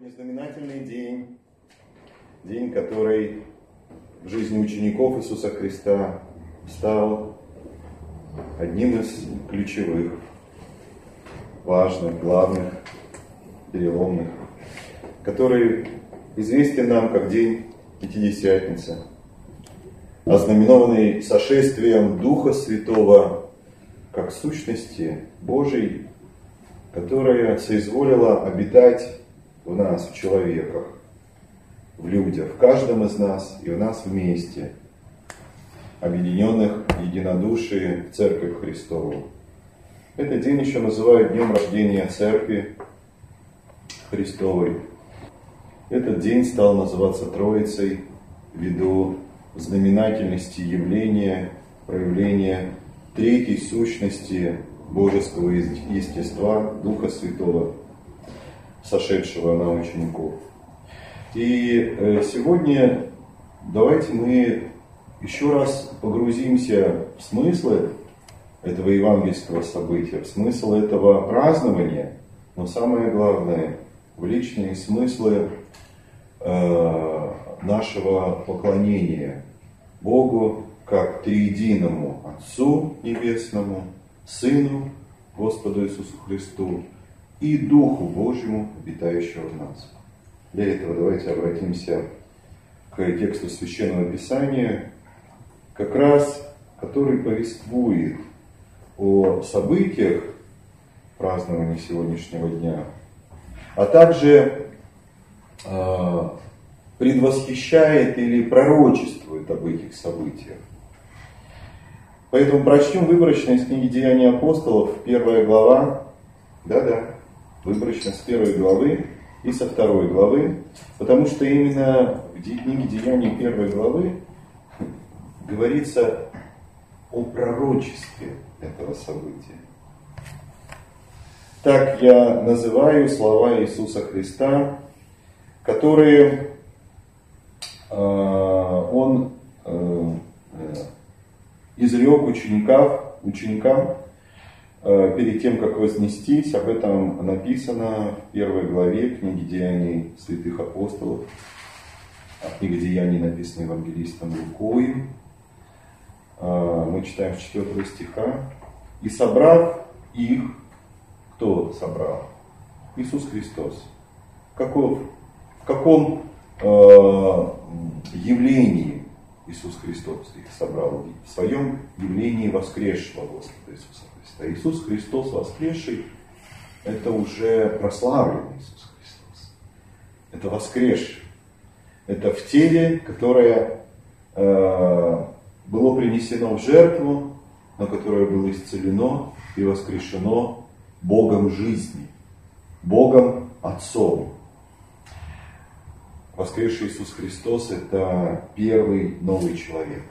Сегодня знаменательный день, день, который в жизни учеников Иисуса Христа стал одним из ключевых, важных, главных, переломных, который известен нам как день Пятидесятницы, ознаменованный сошествием Духа Святого как сущности Божией, которая соизволила обитать в нас, в человеках, в людях, в каждом из нас и в нас вместе, объединенных в единодушии в Церковь Христову. Этот день еще называют днем рождения Церкви Христовой. Этот день стал называться Троицей ввиду знаменательности явления, проявления третьей сущности божеского естества, Духа Святого, сошедшего на учеников. И сегодня давайте мы еще раз погрузимся в смыслы этого евангельского события, в смысл этого празднования, но самое главное, в личные смыслы нашего поклонения Богу как триединому Отцу Небесному, Сыну Господу Иисусу Христу и Духу Божьему, обитающему в нас. Для этого давайте обратимся к тексту Священного Писания, как раз который повествует о событиях празднования сегодняшнего дня, а также предвосхищает или пророчествует об этих событиях. Поэтому прочтем выборочно из книги «Деяния апостолов», 1 глава, выборочно с 1 главы и со 2 главы, потому что именно в книге «Деяний» 1 главы говорится о пророчестве этого события. Так я называю слова Иисуса Христа, которые Он изрек ученикам перед тем, как вознестись. Об этом написано в 1 главе книги «Деяний святых апостолов». А книга «Деяний» написана евангелистом Лукою. Мы читаем с 4 стиха. «И собрав их», кто собрал? Иисус Христос. В каком явлении Иисус Христос их собрал? В своем явлении воскресшего Господа Иисуса Христа. Иисус Христос воскресший — это уже прославленный Иисус Христос. Это воскресший. Это в теле, которое было принесено в жертву, но которое было исцелено и воскрешено Богом жизни, Богом Отцом. Воскресший Иисус Христос — это первый новый человек.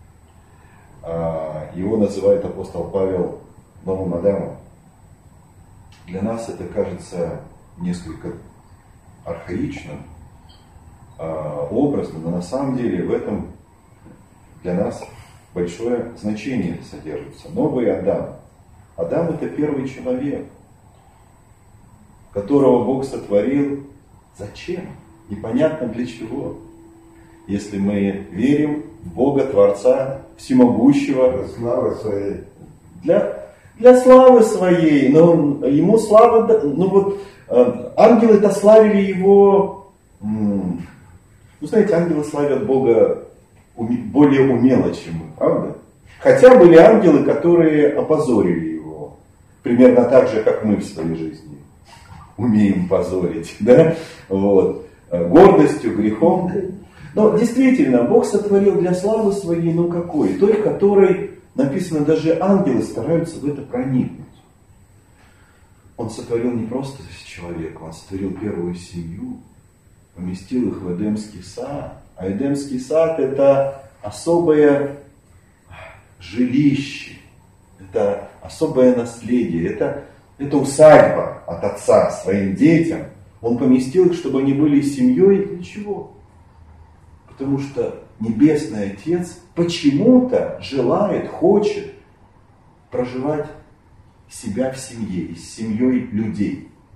Его называет апостол Павел новым Адамом. Для нас это кажется несколько архаичным, образным, но на самом деле в этом для нас большое значение содержится. Новый Адам. Адам — это первый человек, которого Бог сотворил. Зачем? Непонятно для чего. Если мы верим в Бога Творца Всемогущего. Для славы своей. Для славы своей. Но ему слава... ангелы-то славили его... знаете, ангелы славят Бога более умело, чем мы, правда? Хотя были ангелы, которые опозорили его. Примерно так же, как мы в своей жизни умеем позорить. Да? Гордостью, грехом. Но действительно, Бог сотворил для славы своей, какой? Той, которой написано, даже ангелы стараются в это проникнуть. Он сотворил не просто человека, он сотворил первую семью, поместил их в Эдемский сад. А Эдемский сад — это особое жилище, это особое наследие, это усадьба от отца своим детям. Он поместил их, чтобы они были семьей. Для чего? Потому что Небесный Отец почему-то желает, хочет проживать себя в семье, с семьей людей.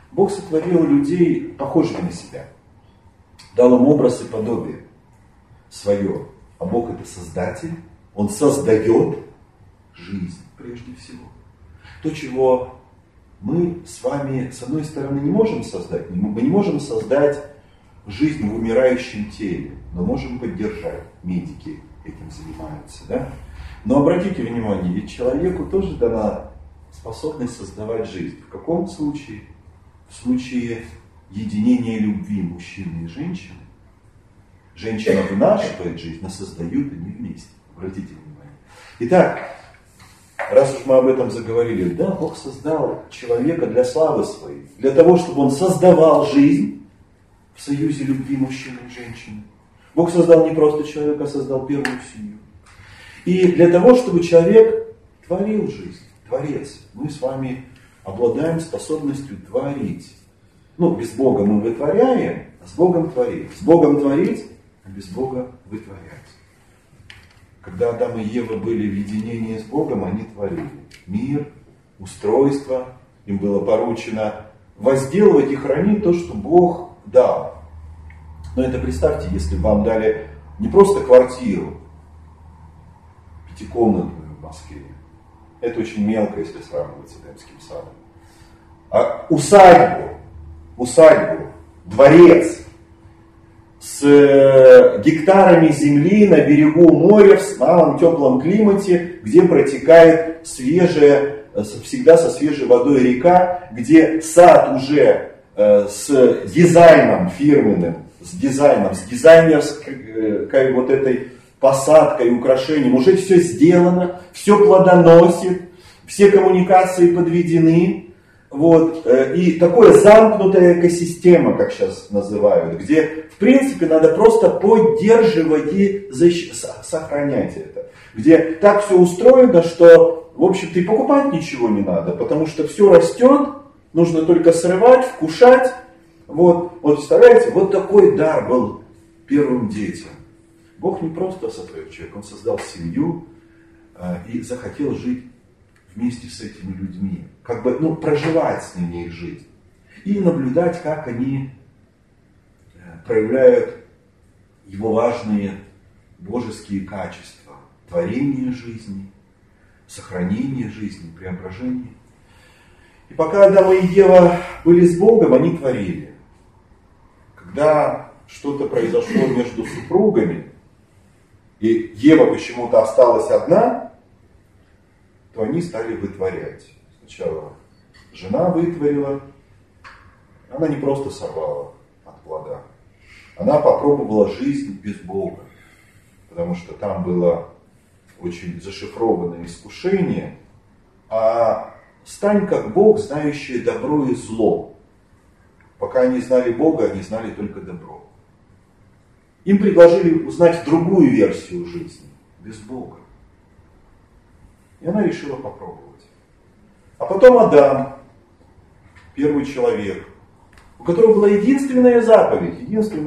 Бог сотворил людей похожими на себя. Дал им образ и подобие свое. А Бог это создатель. Он создает жизнь прежде всего. То, чего мы с вами, с одной стороны, не можем создать. Мы не можем создать жизнь в умирающем теле, но можем поддержать. Медики этим занимаются. Да? Но обратите внимание, ведь человеку тоже дана способность создавать жизнь. В каком случае? В случае единения любви мужчины и женщины. Женщина вынашивает жизнь, но создают они вместе. Обратите внимание. Итак, раз уж мы об этом заговорили, да, Бог создал человека для славы своей, для того, чтобы он создавал жизнь в союзе любви мужчины и женщины. Бог создал не просто человека, а создал первую семью. И для того, чтобы человек творил жизнь, творец, мы с вами обладаем способностью творить. Ну, без Бога мы вытворяем, а с Богом творим. С Богом творить, а без Бога вытворять. Когда Адам и Ева были в единении с Богом, они творили мир, устройство. Им было поручено возделывать и хранить то, что Бог дал. Но это представьте, если вам дали не просто квартиру, пятикомнатную в Москве. Это очень мелко, если сравнивать с Эдемским садом. А усадьбу, дворец с гектарами земли на берегу моря в малом теплом климате, где протекает свежая, всегда со свежей водой река, где сад уже с дизайном фирменным, с дизайнерской вот этой посадкой, украшением, уже все сделано, все плодоносит, все коммуникации подведены. Вот, и такая замкнутая экосистема, как сейчас называют, где, в принципе, надо просто поддерживать и сохранять это. Где так все устроено, что, в общем-то, и покупать ничего не надо, потому что все растет, нужно только срывать, вкушать. Вот представляете, вот такой дар был первым детям. Бог не просто сотворил человека, Он создал семью и захотел жить вместе с этими людьми, как бы, проживать с ними их жизнь и наблюдать, как они проявляют его важные божеские качества: творение жизни, сохранение жизни, преображение. И пока Адам и Ева были с Богом, они творили. Когда что-то произошло между супругами, и Ева почему-то осталась одна, то они стали вытворять. Сначала жена вытворила, она не просто сорвала от плода, она попробовала жизнь без Бога, потому что там было очень зашифрованное искушение, а стань как Бог, знающий добро и зло. Пока они знали Бога, они знали только добро. Им предложили узнать другую версию жизни, без Бога. И она решила попробовать. А потом Адам, первый человек, у которого была единственная заповедь.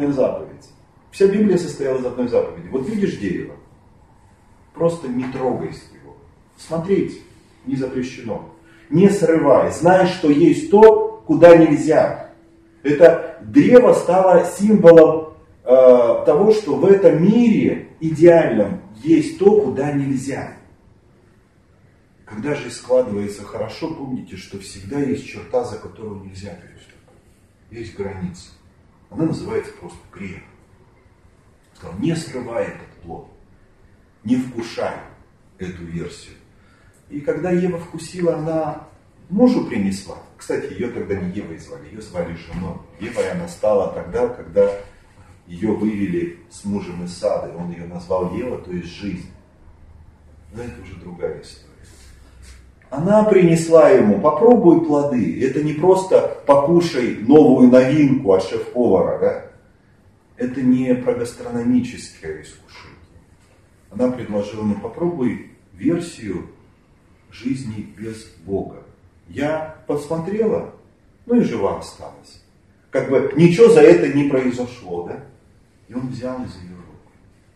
Вся Библия состояла из одной заповеди. Вот видишь дерево, просто не трогай его. Смотреть не запрещено. Не срывай. Знай, что есть то, куда нельзя. Это древо стало символом того, что в этом мире идеальном есть то, куда нельзя. Когда же складывается хорошо, помните, что всегда есть черта, за которую нельзя переступать. Есть граница. Она называется просто грех. Сказал, не срывай этот плод, не вкушай эту версию. И когда Ева вкусила, она мужу принесла. Кстати, ее тогда не Евой звали, ее звали женой. Евой она стала тогда, когда ее вывели с мужем из сада. Он ее назвал Ева, то есть жизнь. Но это уже другая история. Она принесла ему, попробуй плоды. Это не просто покушай новую новинку от шеф-повара. Да? Это не про гастрономическое искушение. Она предложила ему, попробуй версию жизни без Бога. Я посмотрела, и жива осталась. Как бы ничего за это не произошло. Да? И он взял из ее рук.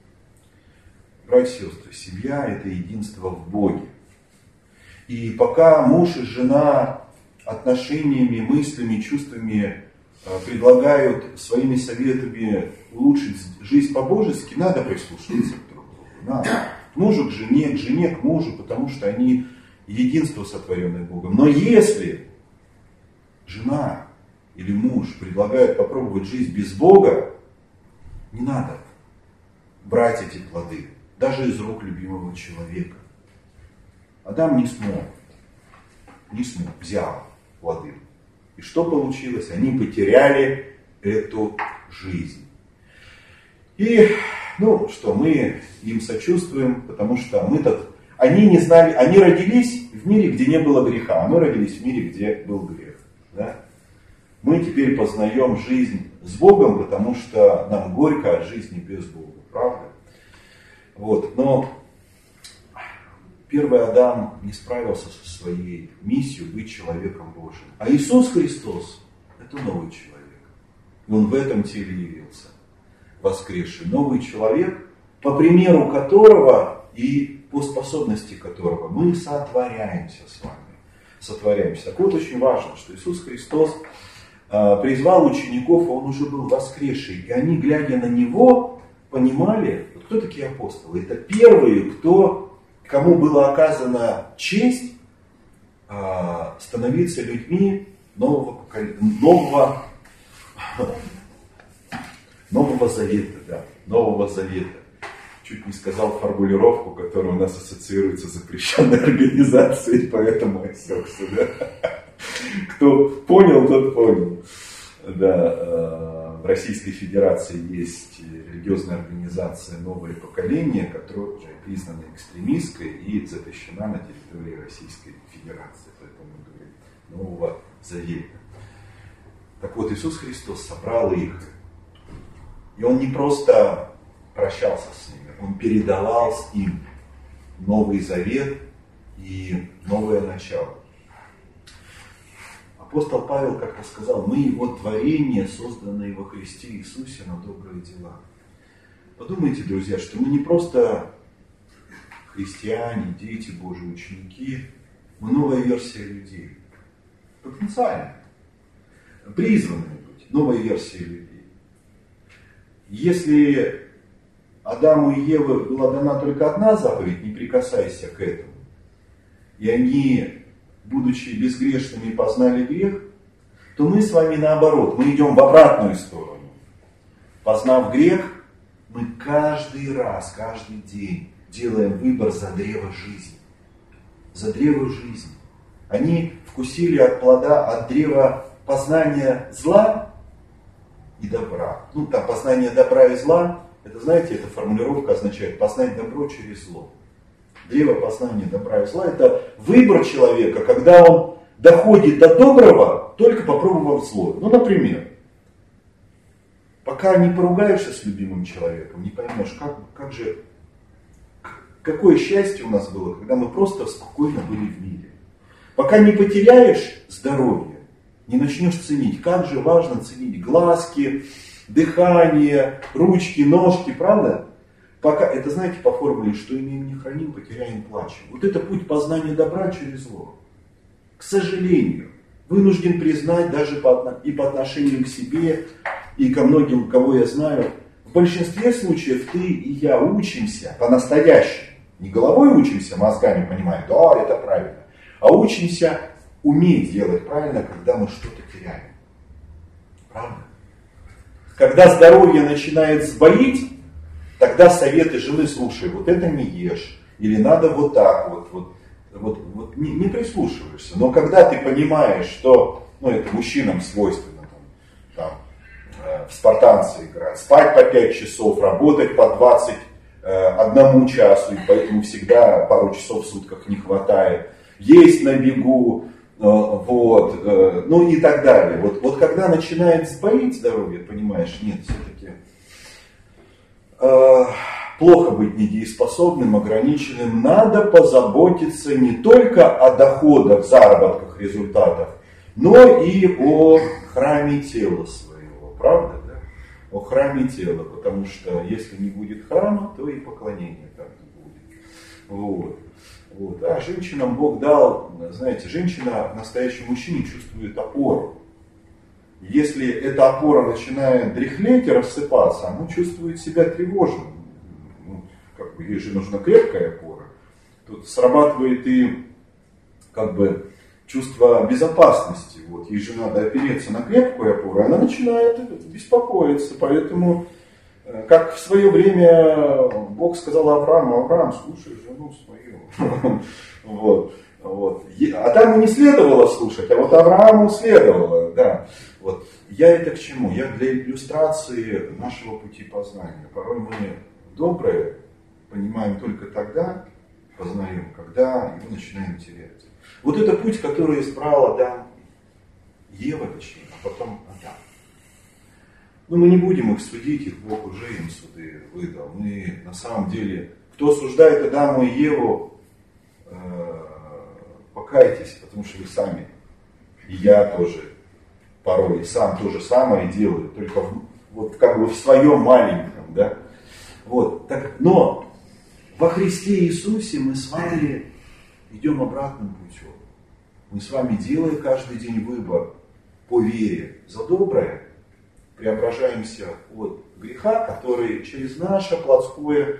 Братья и сестры, семья — это единство в Боге. И пока муж и жена отношениями, мыслями, чувствами предлагают своими советами улучшить жизнь по-божески, надо прислушиваться друг к другу. Надо. К мужу, к жене, к мужу, потому что они единство, сотворенное Богом. Но если жена или муж предлагают попробовать жизнь без Бога, не надо брать эти плоды, даже из рук любимого человека. Адам не смог, взял плоды. И что получилось? Они потеряли эту жизнь. И, мы им сочувствуем, потому что они не знали, они родились в мире, где не было греха, а мы родились в мире, где был грех. Да? Мы теперь познаем жизнь с Богом, потому что нам горько от жизни без Бога, правда? Но первый Адам не справился со своей миссией быть человеком Божьим. А Иисус Христос – это новый человек. И Он в этом теле явился, воскресший. Новый человек, по примеру которого и по способности которого мы сотворяемся с вами. Сотворяемся. Так вот, очень важно, что Иисус Христос призвал учеников, Он уже был воскресший. И они, глядя на Него, понимали, кто такие апостолы. Это первые, кому была оказана честь становиться людьми нового Завета. Да, Нового Завета. Чуть не сказал формулировку, которая у нас ассоциируется с запрещенной организацией, поэтому осекся. Да? Кто понял, тот понял. Да, в Российской Федерации есть религиозная организация «Новое поколение», которая уже признана экстремистской и запрещена на территории Российской Федерации. Поэтому мы говорим Нового Завета. Так вот, Иисус Христос собрал их. И Он не просто прощался с ними, Он передавал им Новый Завет и новое начало. Апостол Павел как-то сказал: мы Его творение, созданное во Христе Иисусе на добрые дела. Подумайте, друзья, что мы не просто христиане, дети Божьи, ученики, мы новая версия людей. Потенциально. Призванные быть, новая версия людей. Если Адаму и Еве была дана только одна заповедь, не прикасайся к этому, и они, будучи безгрешными, познали грех, то мы с вами наоборот, мы идем в обратную сторону. Познав грех, мы каждый раз, каждый день делаем выбор за древо жизни. За древо жизни. Они вкусили от плода, от древа познания зла и добра. Там познание добра и зла, это, знаете, эта формулировка означает познать добро через зло. Древо познания добра и зла – это выбор человека, когда он доходит до доброго, только попробовав зло. Например, пока не поругаешься с любимым человеком, не поймешь, какое счастье у нас было, когда мы просто спокойно были в мире. Пока не потеряешь здоровье, не начнешь ценить, как же важно ценить глазки, дыхание, ручки, ножки, правда? Пока, это знаете по формуле, что имеем не храним, потеряем, плачем. Вот это путь познания добра через зло. К сожалению, вынужден признать даже и по отношению к себе, и ко многим, кого я знаю, в большинстве случаев ты и я учимся по-настоящему. Не головой учимся, мозгами понимаем, да, это правильно, а учимся уметь делать правильно, когда мы что-то теряем. Правда? Когда здоровье начинает сбоить, тогда советы жены: слушай, вот это не ешь, или надо вот так вот не прислушиваешься. Но когда ты понимаешь, что, это мужчинам свойственно, в спартанцы играть, спать по 5 часов, работать по 21 часу, и поэтому всегда пару часов в сутках не хватает, есть на бегу, и так далее. Вот когда начинает сбоить здоровье, понимаешь, нет, все-таки плохо быть недееспособным, ограниченным. Надо позаботиться не только о доходах, заработках, результатах, но и о храме тела своего. Правда, да? О храме тела, потому что если не будет храма, то и поклонения так не будет. Вот. Вот. А женщинам Бог дал, знаете, женщина в настоящем мужчине чувствует опору. Если эта опора начинает дряхлеть и рассыпаться, она чувствует себя тревожно. Ну, как бы ей же нужна крепкая опора. Тут срабатывает и как бы чувство безопасности. Вот, ей же надо опереться на крепкую опору, и она начинает беспокоиться. Поэтому, как в свое время Бог сказал Аврааму: Авраам, слушай жену свою. Вот. Вот. А там и не следовало слушать, а вот Аврааму следовало. Да. Вот. Я это к чему? Я для иллюстрации нашего пути познания. Порой мы доброе понимаем только тогда, познаем, когда его начинаем терять. Вот это путь, который избрал Адам, Ева точнее, а потом Адам. Но мы не будем их судить, их Бог уже им суды выдал. Мы на самом деле, кто осуждает Адаму и Еву, покайтесь, потому что вы сами, и я тоже порой и сам то же самое делаю, только вот как бы в своем маленьком, да. Вот, так, но во Христе Иисусе мы с вами идем обратным путем. Мы с вами, делая каждый день выбор по вере за доброе, преображаемся от греха, который через нашу плотскую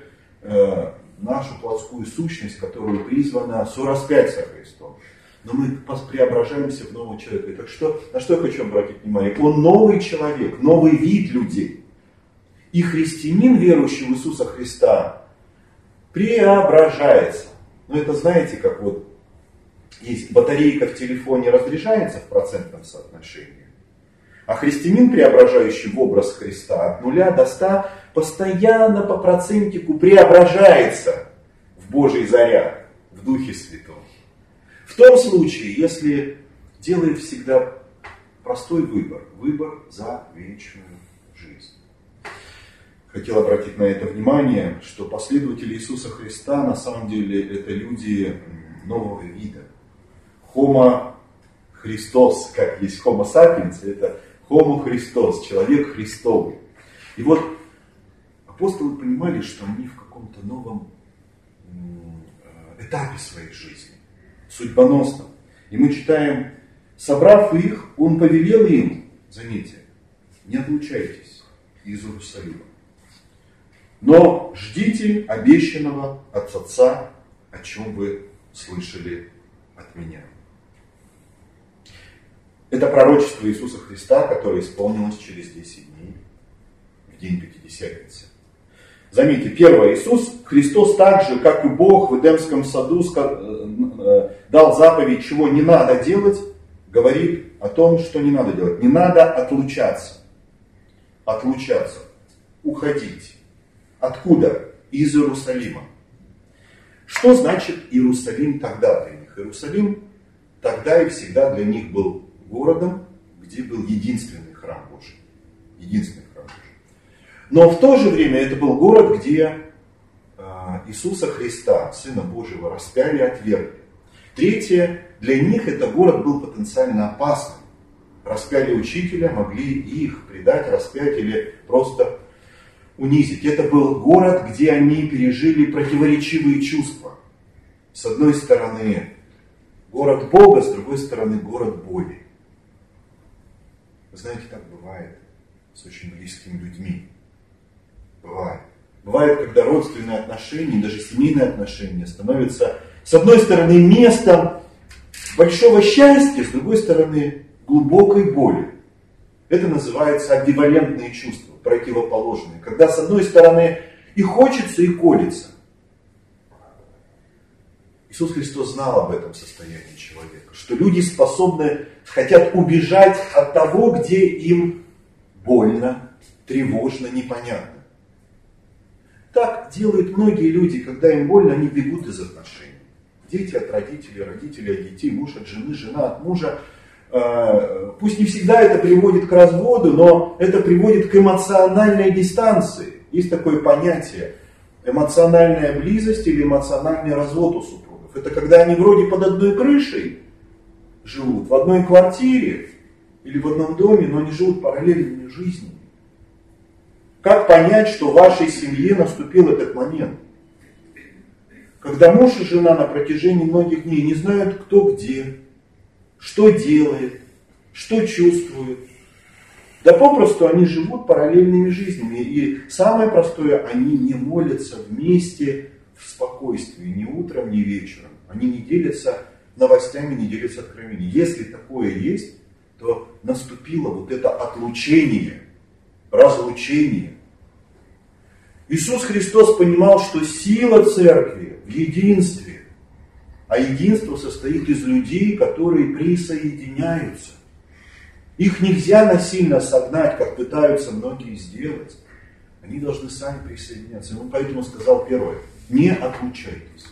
сущность, которую призвана сораспять со Христом. Но мы преображаемся в нового человека. И так что, на что я хочу обратить внимание? Он новый человек, новый вид людей. И христианин, верующий в Иисуса Христа, преображается. Но это, знаете, как вот есть батарейка в телефоне разряжается в процентном соотношении. А христианин, преображающий в образ Христа, от 0 до 100, постоянно по процентику преображается в Божий заряд, в Духе Святом. В том случае, если делает всегда простой выбор, выбор за вечную жизнь. Хотел обратить на это внимание, что последователи Иисуса Христа на самом деле это люди нового вида. Homo Christos, как есть Homo sapiens, это Homo Christos, человек Христовый. И вот апостолы понимали, что они в каком-то новом этапе своей жизни, судьбоносном. И мы читаем: собрав их, он повелел им, заметьте, не отлучайтесь из Иерусалима, но ждите обещанного от Отца, о чем вы слышали от меня. Это пророчество Иисуса Христа, которое исполнилось через 10 дней, в день Пятидесятницы. Заметьте, первое, Иисус Христос так же, как и Бог в Эдемском саду дал заповедь, чего не надо делать, говорит о том, что не надо делать. Не надо отлучаться. Отлучаться. Уходить. Откуда? Из Иерусалима. Что значит Иерусалим тогда для них? Иерусалим тогда и всегда для них был городом, где был единственный храм Божий. Единственный храм Божий. Но в то же время это был город, где Иисуса Христа, Сына Божьего, распяли и отвергли. Третье, для них этот город был потенциально опасным. Распяли учителя, могли их предать, распять или просто унизить. Это был город, где они пережили противоречивые чувства. С одной стороны город Бога, с другой стороны город боли. Вы знаете, так бывает с очень близкими людьми. Бывает. Бывает, когда родственные отношения, даже семейные отношения становятся, с одной стороны, местом большого счастья, с другой стороны, глубокой боли. Это называется амбивалентные чувства, противоположные. Когда с одной стороны и хочется, и колется. Иисус Христос знал об этом состоянии человека, что люди хотят убежать от того, где им больно, тревожно, непонятно. Так делают многие люди, когда им больно, они бегут из отношений. Дети от родителей, родители от детей, муж от жены, жена от мужа. Пусть не всегда это приводит к разводу, но это приводит к эмоциональной дистанции. Есть такое понятие эмоциональная близость или эмоциональный развод у супругов. Это когда они вроде под одной крышей живут, в одной квартире или в одном доме, но они живут параллельными жизнями. Как понять, что в вашей семье наступил этот момент? когда муж и жена на протяжении многих дней не знают, кто где, что делает, что чувствует. Да попросту они живут параллельными жизнями. И самое простое, они не молятся вместе в спокойствии, ни утром, ни вечером. Они не делятся новостями, не делятся откровениями. Если такое есть, то наступило вот это отлучение, разлучение. Иисус Христос понимал, что сила церкви в единстве, а единство состоит из людей, которые присоединяются. Их нельзя насильно согнать, как пытаются многие сделать. Они должны сами присоединяться. Он поэтому сказал первое: не отлучайтесь.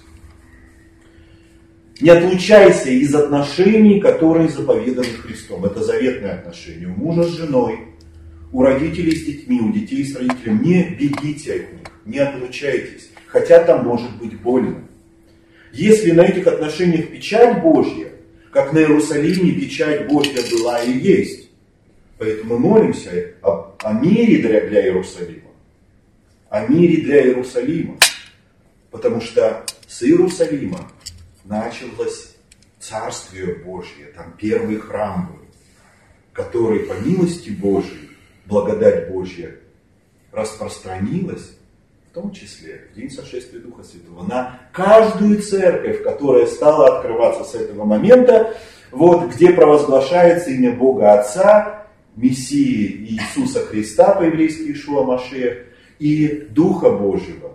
Не отлучайся из отношений, которые заповеданы Христом. Это заветные отношения у мужа с женой, у родителей с детьми, у детей с родителями. Не бегите от них, не отлучайтесь, хотя там может быть больно. Если на этих отношениях печать Божья, как на Иерусалиме печать Божья была и есть. Поэтому мы молимся о мире для Иерусалима. О мире для Иерусалима. Потому что с Иерусалима началось Царствие Божье. Там первый храм был, который по милости Божьей, благодать Божья распространилась, в том числе в день сошествия Духа Святого, на каждую церковь, которая стала открываться с этого момента, вот, где провозглашается имя Бога Отца, Мессии Иисуса Христа, по-еврейски Иешуа Машиах, и Духа Божьего.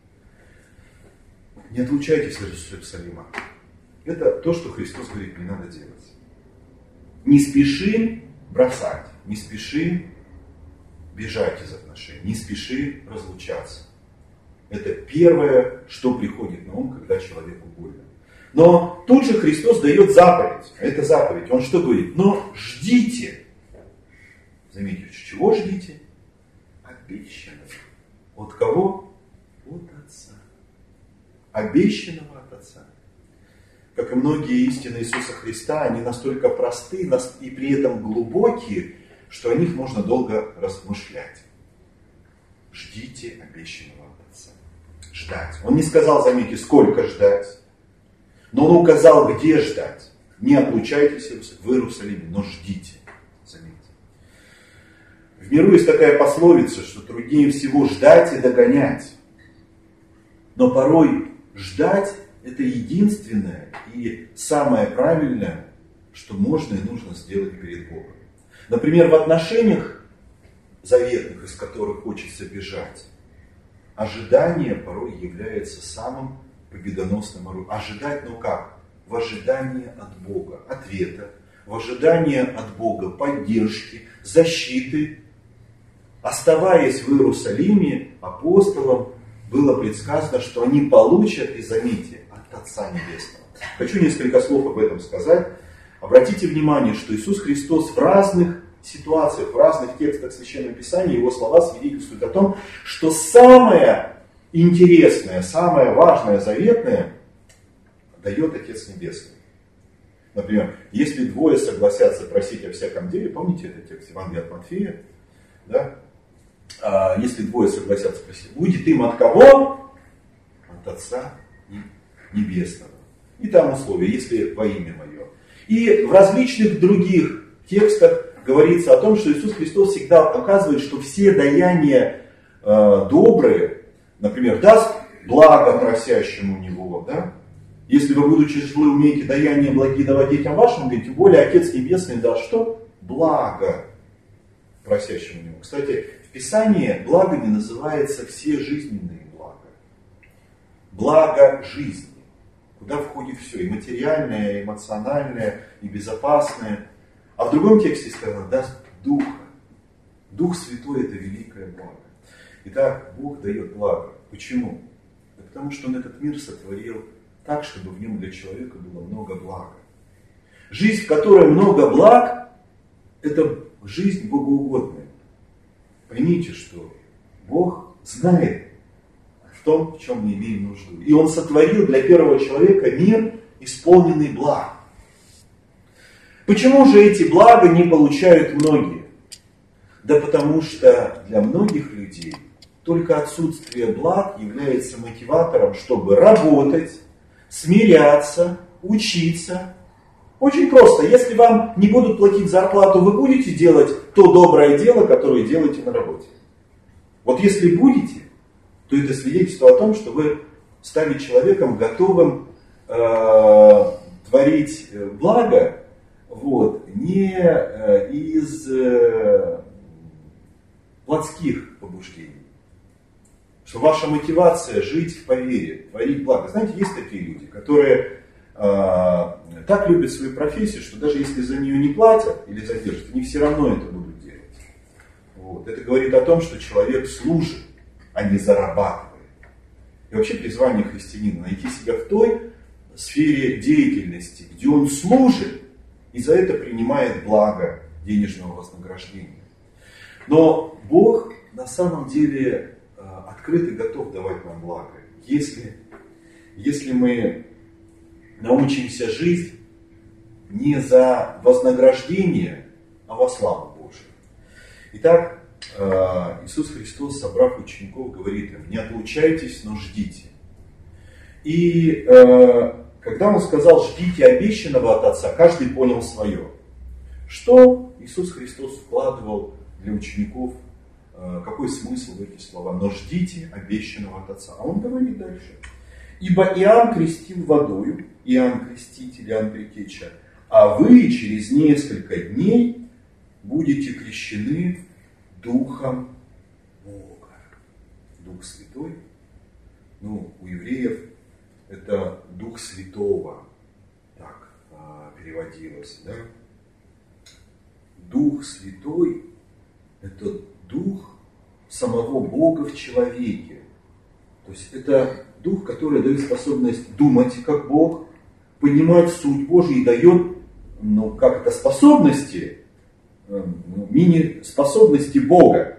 Не отлучайтесь от Иерусалима. Это то, что Христос говорит, не надо делать. Не спеши бросать, не спеши бежать из отношений, не спеши разлучаться. Это первое, что приходит на ум, когда человеку больно. Но тут же Христос дает заповедь. Это заповедь. Он что говорит? Но ждите. Заметьте, чего ждите? Обещанного. От кого? От Отца. Обещанного от Отца. Как и многие истины Иисуса Христа, они настолько просты и при этом глубокие, что о них можно долго размышлять. Ждите обещанного от Отца. Ждать. Он не сказал, заметьте, сколько ждать, но он указал, где ждать. Не отлучайтесь в Иерусалиме, но ждите. Заметьте. В миру есть такая пословица, что труднее всего ждать и догонять. Но порой ждать — это единственное и самое правильное, что можно и нужно сделать перед Богом. Например, в отношениях заветных, из которых хочется бежать, ожидание порой является самым победоносным оружием. Ожидать, ну как? В ожидании от Бога ответа, в ожидании от Бога поддержки, защиты. Оставаясь в Иерусалиме, апостолам было предсказано, что они получат, и заметьте, от Отца Небесного. Хочу несколько слов об этом сказать. Обратите внимание, что Иисус Христос в разных ситуациях, в разных текстах Священного Писания, его слова свидетельствуют о том, что самое интересное, самое важное, заветное дает Отец Небесный. Например, если двое согласятся просить о всяком деле, помните этот текст Евангелия от Матфея? Да? Если двое согласятся просить, будет им от кого? От Отца Небесного. И там условия, если во имя Мое. И в различных других текстах говорится о том, что Иисус Христос всегда показывает, что все даяния добрые, например, даст благо просящему Него, да? Если вы, будучи злы, умеете даяния благие давать детям вашим, тем более Отец Небесный даст что? Благо просящему Него. Кстати, в Писании благами называются все жизненные блага. Благо жизни. Куда входит все, и материальное, и эмоциональное, и безопасное. А в другом тексте сказано, даст Духа. Дух Святой — это великое благо. Итак, Бог дает благо. Почему? Да потому что Он этот мир сотворил так, чтобы в нем для человека было много блага. Жизнь, в которой много благ, это жизнь богоугодная. Поймите, что Бог знает в том, в чем мы имеем нужду. И Он сотворил для первого человека мир, исполненный благ. Почему же эти блага не получают многие? Да потому что для многих людей только отсутствие благ является мотиватором, чтобы работать, смиряться, учиться. Очень просто. Если вам не будут платить зарплату, вы будете делать то доброе дело, которое делаете на работе. Вот если будете, то это свидетельство о том, что вы стали человеком, готовым творить благо, не из плотских побуждений. Что ваша мотивация жить по вере, творить благо. Знаете, есть такие люди, которые так любят свою профессию, что даже если за нее не платят или задержат, они все равно это будут делать. Это говорит о том, что человек служит, а не зарабатывает. И вообще призвание христианина найти себя в той сфере деятельности, где он служит и за это принимает благо денежного вознаграждения. Но Бог на самом деле открыт и готов давать нам благо, если мы научимся жить не за вознаграждение, а во славу Божию. Итак, Иисус Христос, собрав учеников, говорит им: не отлучайтесь, но ждите. И когда Он сказал: ждите обещанного от Отца, каждый понял свое. Что Иисус Христос вкладывал для учеников, какой смысл в эти слова? Но ждите обещанного от Отца. А Он говорит дальше: ибо Иоанн крестил водою, Иоанн Креститель, Иоанн Предтеча, а вы через несколько дней будете крещены Духом Бога. Дух Святой, у евреев это Дух Святого, так переводилось, да? Дух Святой — это Дух самого Бога в человеке. То есть это Дух, который дает способность думать как Бог, понимать суть Божию и дает, способности, мини-способности Бога.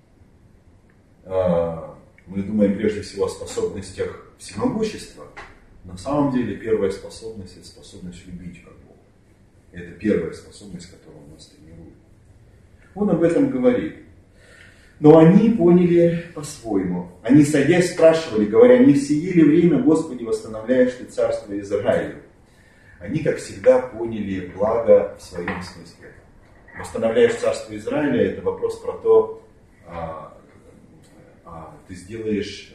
Мы думаем прежде всего о способностях всемогущества. На самом деле первая способность — это способность любить как Бог. Это первая способность, которую Он нас тренирует. Он об этом говорит. Но они поняли по-своему. Они, садясь, спрашивали, говоря: не в сие ли время, Господи, восстановляешь Ты царство Израилю? Они, как всегда, поняли благо в своем смысле. Восстановляешь царство Израиля — это вопрос про то, ты сделаешь,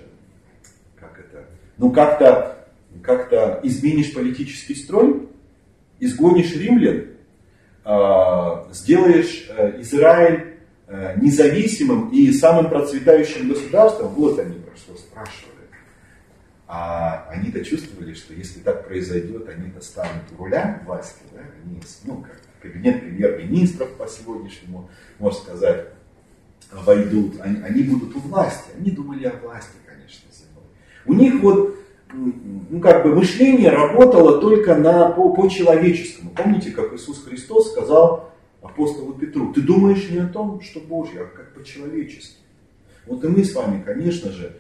как-то изменишь политический строй, изгонишь римлян, сделаешь Израиль независимым и самым процветающим государством. Вот они про что спрашивали. А они-то чувствовали, что если так произойдет, они-то станут у руля власти, да? Они, как кабинет премьер-министров по сегодняшнему, можно сказать, войдут, они будут у власти. Они думали о власти, конечно, земной. У них мышление работало только по-человеческому. Помните, как Иисус Христос сказал апостолу Петру: ты думаешь не о том, что Божье, а как по-человечески. И мы с вами, конечно же,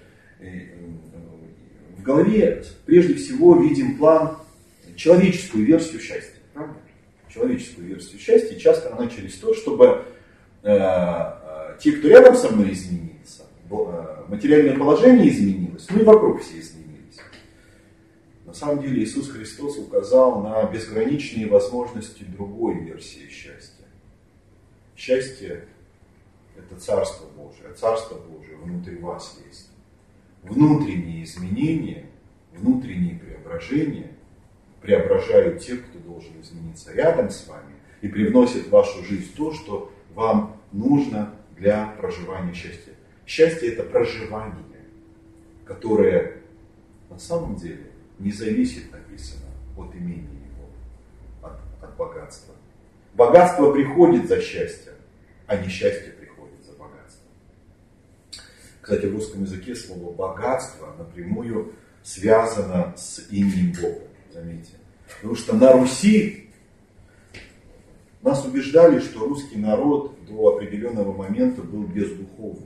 в голове прежде всего видим план, человеческую версию счастья. Правда? Человеческую версию счастья. И часто она через то, чтобы те, кто рядом со мной, изменился, материальное положение изменилось, и вокруг все изменились. На самом деле Иисус Христос указал на безграничные возможности другой версии счастья. Счастье — это Царство Божие, а Царство Божие внутри вас есть. Внутренние изменения, внутренние преображения преображают тех, кто должен измениться рядом с вами, и привносят в вашу жизнь то, что вам нужно для проживания счастья. Счастье — это проживание, которое на самом деле не зависит, написано, от имения его, от богатства. Богатство приходит за счастьем, а не счастье приходит за богатством. Кстати, в русском языке слово «богатство» напрямую связано с именем Бога, заметьте. Потому что на Руси нас убеждали, что русский народ до определенного момента был бездуховный.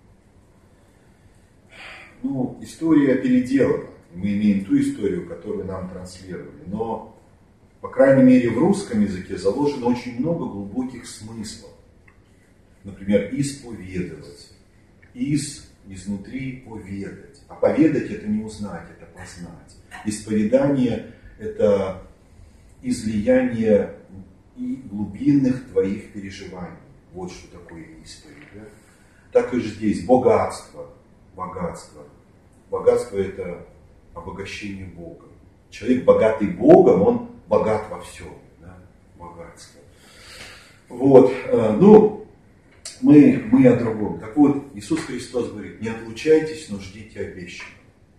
История переделана. Мы имеем ту историю, которую нам транслировали. Но, по крайней мере, в русском языке заложено очень много глубоких смыслов. Например, исповедовать, изнутри поведать. А поведать это не узнать, это познать. Исповедание это излияние и глубинных твоих переживаний. Вот что такое исповедь. Да? Так и здесь богатство. Богатство это обогащение Бога. Человек, богатый Богом, он богат во всем. Да? Богатство. Вот. Мы о другом. Так вот, Иисус Христос говорит, не отлучайтесь, но ждите обещанного.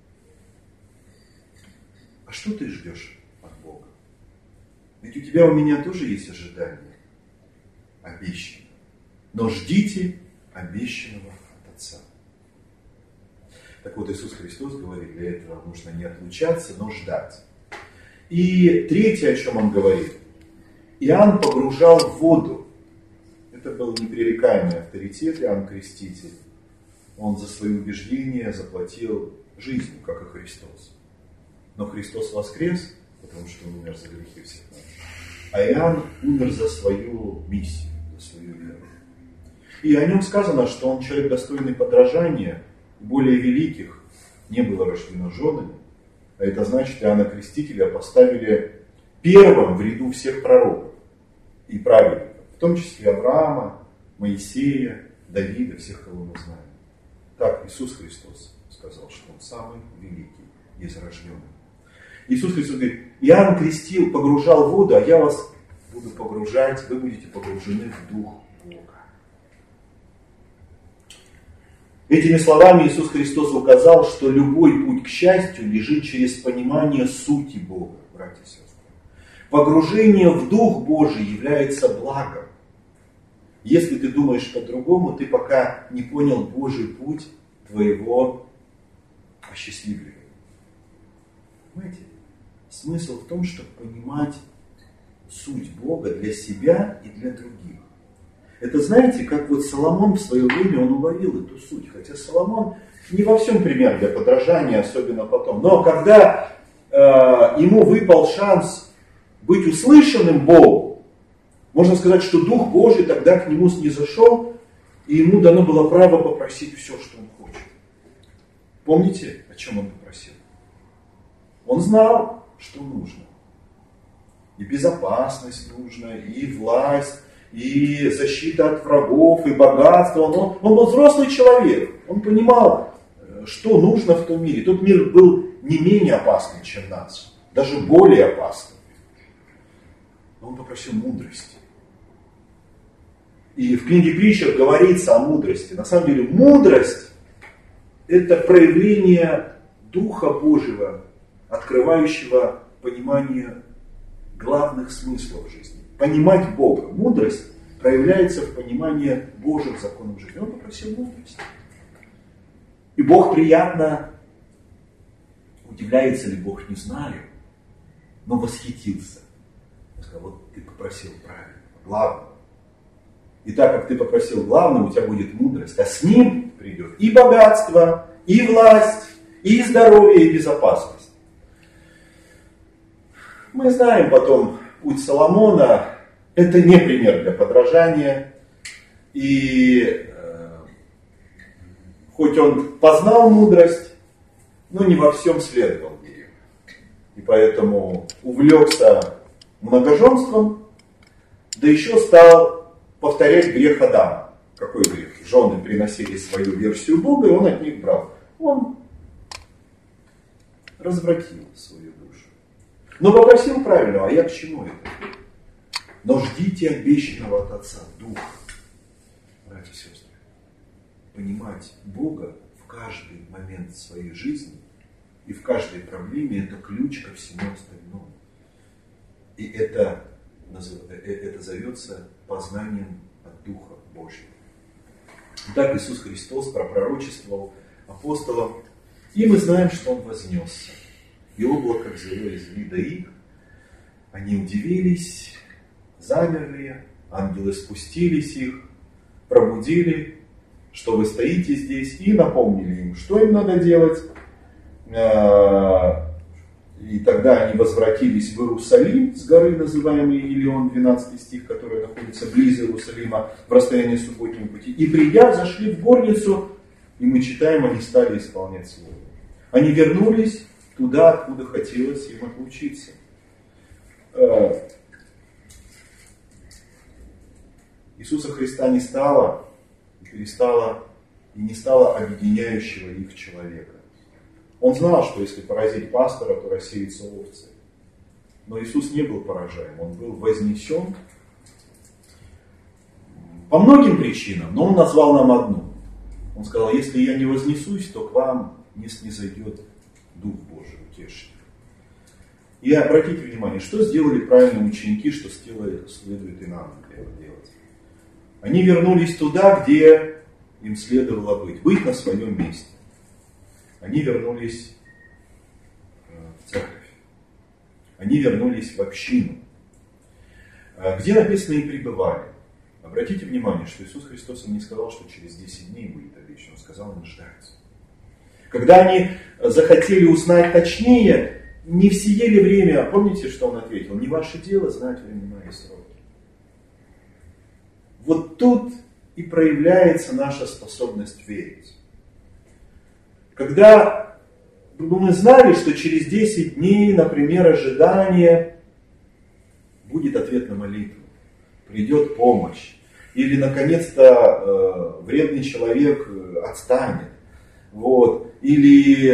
А что ты ждешь от Бога? Ведь у тебя, у меня тоже есть ожидание обещанного. Но ждите обещанного от Отца. Так вот, Иисус Христос говорит, для этого нужно не отлучаться, но ждать. И третье, о чем Он говорит. Иоанн погружал в воду. Это был непререкаемый авторитет Иоанн Креститель. Он за свои убеждения заплатил жизнью, как и Христос. Но Христос воскрес, потому что Он умер за грехи всех нас. А Иоанн умер за свою миссию, за свою веру. И о нем сказано, что он человек достойный подражания, более великих не было рождено женами. А это значит, Иоанна Крестителя поставили первым в ряду всех пророков и праведников. В том числе Авраама, Моисея, Давида, всех, кого мы знаем. Так Иисус Христос сказал, что Он самый великий из рожденных. Иисус Христос говорит, Иоанн крестил, погружал в воду, а я вас буду погружать, вы будете погружены в Дух Бога. Этими словами Иисус Христос указал, что любой путь к счастью лежит через понимание сути Бога, братья и сестры. Погружение в Дух Божий является благом. Если ты думаешь по-другому, ты пока не понял Божий путь твоего осчастливления. Понимаете? Смысл в том, чтобы понимать суть Бога для себя и для других. Это знаете, как вот Соломон в свое время он уловил эту суть. Хотя Соломон не во всем пример для подражания, особенно потом. Но когда ему выпал шанс быть услышанным Богом, можно сказать, что Дух Божий тогда к нему снизошел, и ему дано было право попросить все, что он хочет. Помните, о чем он попросил? Он знал, что нужно. И безопасность нужна, и власть, и защита от врагов, и богатство. Он был взрослый человек. Он понимал, что нужно в том мире. Тот мир был не менее опасным, чем нас. Даже более опасным. Но он попросил мудрости. И в книге Притчах говорится о мудрости. На самом деле мудрость – это проявление Духа Божьего, открывающего понимание главных смыслов жизни. Понимать Бога. Мудрость проявляется в понимании Божьих законов жизни. Он попросил мудрости. И Бог приятно удивляется ли Бог, не знаю, но восхитился. Он сказал, вот ты попросил правильно, главное. И так как ты попросил главное, у тебя будет мудрость, а с ним придет и богатство, и власть, и здоровье, и безопасность. Мы знаем потом путь Соломона, это не пример для подражания. И хоть он познал мудрость, но не во всем следовал ей. И поэтому увлекся многоженством, да еще стал повторять грех Адама. Какой грех? Жены приносили свою версию Бога, и он от них брал. Он развратил свою душу. Но попросил правильного, а я к чему это? Но ждите обещанного от Отца, Духа. Братья и сестры, понимать Бога в каждый момент своей жизни и в каждой проблеме – это ключ ко всему остальному. И это зовется познанием от Духа Божьего. Так Иисус Христос пропророчествовал апостолам, и мы знаем, что Он вознесся. И облако взяло из вида их, они удивились, замерли, ангелы спустились их, пробудили, что вы стоите здесь, и напомнили им, что им надо делать. И тогда они возвратились в Иерусалим с горы, называемой Елеон, 12 стих, которая находится близ Иерусалима, в расстоянии субботнего пути. И придя, зашли в горницу, И мы читаем, они стали исполнять Слово. Они вернулись туда, откуда хотелось им отлучиться. Иисуса Христа не стало, и не стало объединяющего их человека. Он знал, что если поразить пастора, то рассеются овцы. Но Иисус не был поражаем, Он был вознесен по многим причинам, но Он назвал нам одну. Он сказал, если я не вознесусь, то к вам не снизойдет Дух Божий, утешитель. И обратите внимание, что сделали правильные ученики, что следует и нам делать. Они вернулись туда, где им следовало быть на своем месте. Они вернулись в церковь. Они вернулись в общину, где написано и пребывали. Обратите внимание, что Иисус Христос им не сказал, что через 10 дней будет обещан. Он сказал им ждать. Когда они захотели узнать точнее, не в сие ли время, помните, что Он ответил? Не ваше дело знать времена и сроки. Вот тут и проявляется наша способность верить. Когда мы знали, что через 10 дней, например, ожидания, будет ответ на молитву, придет помощь, или наконец-то вредный человек отстанет, или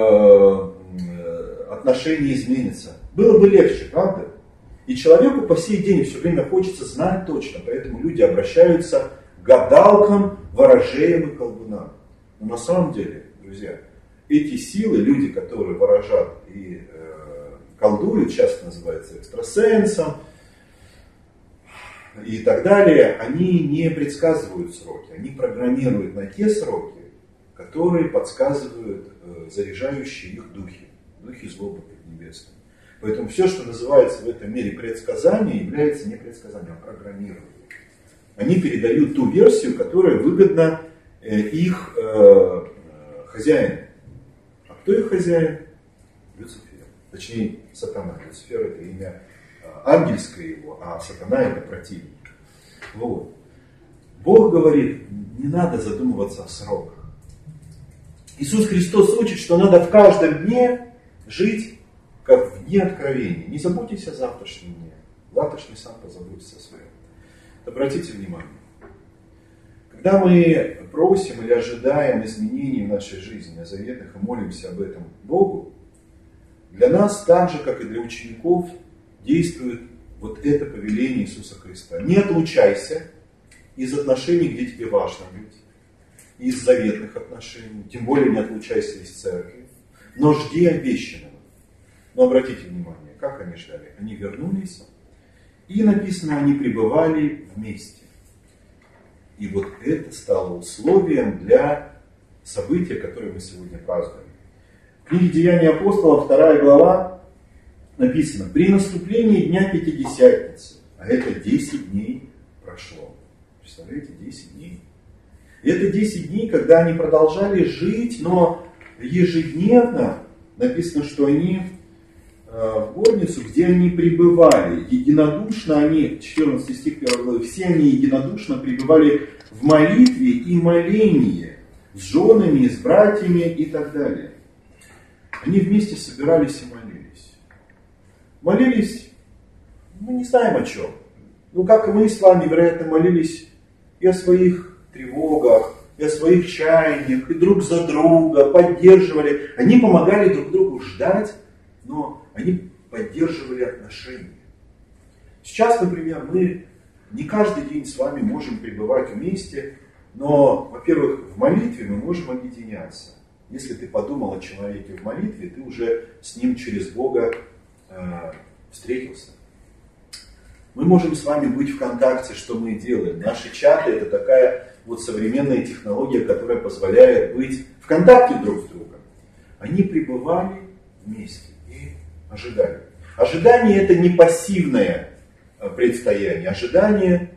отношения изменятся. Было бы легче, правда? И человеку по сей день все время хочется знать точно, поэтому люди обращаются к гадалкам, ворожеям и колдунам. Но на самом деле, друзья, эти силы, люди, которые ворожат и колдуют, часто называются экстрасенсом и так далее, они не предсказывают сроки, они программируют на те сроки, которые подсказывают заряжающие их духи злобы поднебесной. Поэтому все, что называется в этом мире предсказанием, является не предсказанием, а программированием. Они передают ту версию, которая выгодна их хозяину. А кто их хозяин? Люцифер. Точнее, сатана. Люцифер — это имя ангельское его, а сатана — это противник. Бог говорит, не надо задумываться о сроках. Иисус Христос учит, что надо в каждом дне жить как в дне откровения. Не заботьтесь о завтрашнем дне. Завтрашний сам позаботится о своем. Обратите внимание. Когда мы просим или ожидаем изменений в нашей жизни, о заветах и молимся об этом Богу, для нас так же, как и для учеников, действует вот это повеление Иисуса Христа. Не отлучайся из отношений, где тебе важно быть, из заветных отношений, тем более не отлучайся из церкви, но жди обещанного. Но обратите внимание, как они ждали? Они вернулись, и написано, они пребывали вместе. И вот это стало условием для события, которое мы сегодня празднуем. В книге Деяний апостолов, 2 глава, написано, при наступлении Дня Пятидесятницы, а это 10 дней прошло. Представляете, 10 дней. И это 10 дней, когда они продолжали жить, но ежедневно написано, что они в горницу, где они пребывали, единодушно они, 14 стих 1 главы, все они единодушно пребывали в молитве и молении с женами, с братьями и так далее. Они вместе собирались и молились. Молились, мы не знаем о чем. Как и мы с вами, вероятно, молились и о своих тревогах, и о своих чаяниях, и друг за друга, поддерживали. Они помогали друг другу ждать, но они поддерживали отношения. Сейчас, например, мы не каждый день с вами можем пребывать вместе, но, во-первых, в молитве мы можем объединяться. Если ты подумал о человеке в молитве, ты уже с ним через Бога встретился. Мы можем с вами быть в контакте, что мы делаем. Наши чаты — это такая вот современная технология, которая позволяет быть в контакте друг с другом. Они пребывали вместе и ожидали. Ожидание — это не пассивное предстояние. Ожидание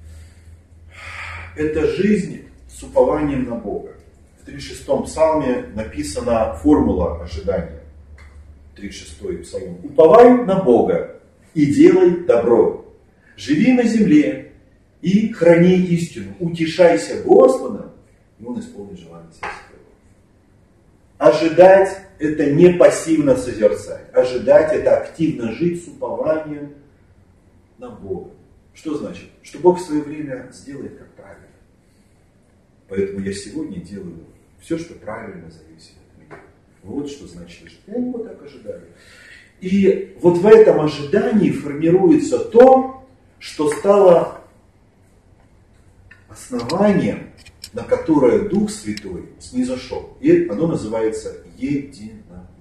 — это жизнь с упованием на Бога. В 36-м псалме написана формула ожидания. 36-й псалом. «Уповай на Бога и делай добро. Живи на земле и храни истину. Утешайся Господом, и Он исполнит желание сердца». ожидать – это не пассивно созерцать. Ожидать – это активно жить с упованием на Бога. Что значит? Что Бог в свое время сделает как правильно. Поэтому я сегодня делаю все, что правильно зависит от меня. Вот что значит ожидать. Я его так ожидаю. И вот в этом ожидании формируется то, что стало основанием, на которое Дух Святой снизошел. И оно называется единодушие.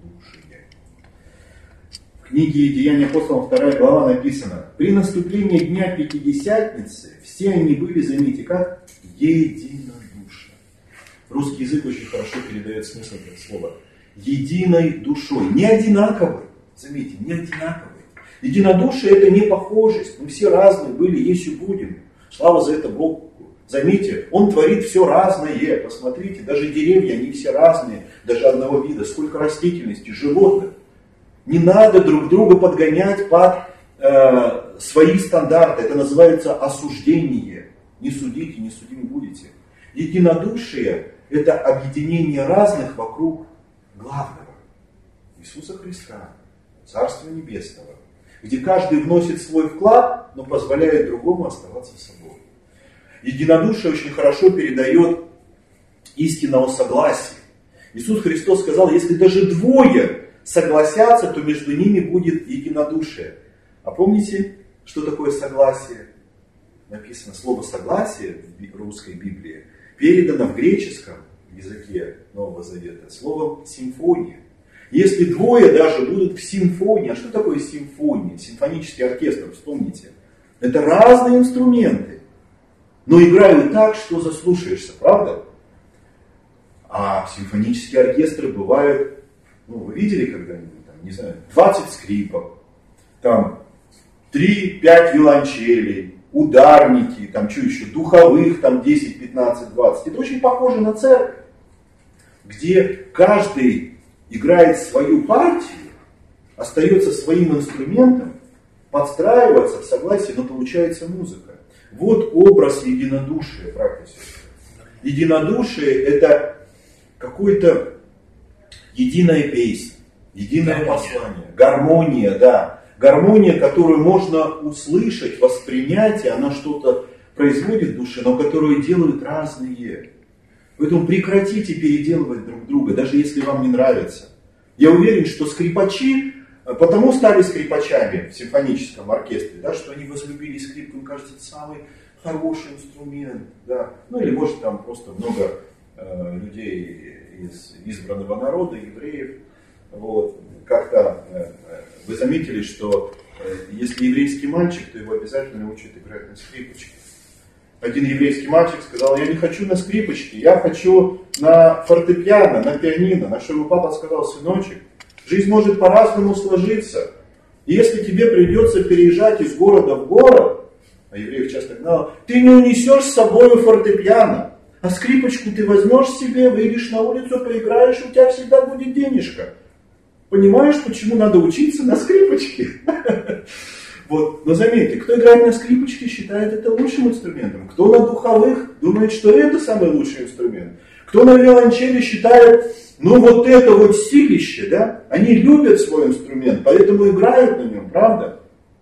В книге «Деяния апостолов» 2 глава написано: «При наступлении дня Пятидесятницы все они были, заметьте, как единодушны». Русский язык очень хорошо передает смысл этого слова. Единой душой. Не одинаковой. Заметьте, не одинаковой. Единодушие – это не похожесть. Мы все разные были, есть и будем. Слава за это Богу. Заметьте, Он творит все разное. Посмотрите, даже деревья, они все разные, даже одного вида. Сколько растительности, животных. Не надо друг друга подгонять под свои стандарты. Это называется осуждение. Не судите, не судимы будете. Единодушие – это объединение разных вокруг главного. Иисуса Христа, Царства Небесного. Где каждый вносит свой вклад, но позволяет другому оставаться собой. Единодушие очень хорошо передает истину о согласии. Иисус Христос сказал, если даже двое согласятся, то между ними будет единодушие. А помните, что такое согласие? Написано слово согласие в русской Библии, передано в греческом языке Нового Завета словом симфония. Если двое даже будут в симфонии, а что такое симфония? Симфонический оркестр, вспомните. Это разные инструменты, но играют так, что заслушаешься, правда? А симфонические оркестры бывают, вы видели когда-нибудь, там, не знаю, 20 скрипок, там 3-5 виолончелей, ударники, там что еще, духовых, там 10, 15, 20. Это очень похоже на церковь, где каждый играет свою партию, остается своим инструментом, подстраивается в согласии, но получается музыка. Вот образ единодушия, братья и сестры. Единодушие – это какое-то единая песня, единое послание, гармония, да. Гармония, которую можно услышать, воспринять, и она что-то производит в душе, но которую делают разные. Поэтому прекратите переделывать друг друга, даже если вам не нравится. Я уверен, что скрипачи потому стали скрипачами в симфоническом оркестре, да, что они возлюбили скрипку, им кажется, это самый хороший инструмент. Да. Или может там просто много людей из избранного народа, евреев. Вот. Как-то вы заметили, что если еврейский мальчик, то его обязательно учат играть на скрипочке. Один еврейский мальчик сказал, я не хочу на скрипочке, я хочу на фортепиано, на пианино. На что его папа сказал, сыночек, жизнь может по-разному сложиться. И если тебе придется переезжать из города в город, а евреев часто говорят, ты не унесешь с собой фортепиано, а скрипочку ты возьмешь себе, выйдешь на улицу, поиграешь, у тебя всегда будет денежка. Понимаешь, почему надо учиться на скрипочке? Вот. Но заметьте, кто играет на скрипочке, считает это лучшим инструментом. Кто на духовых, думает, что это самый лучший инструмент. Кто на виолончели считает, вот это вот силище, да? Они любят свой инструмент, поэтому играют на нем, правда?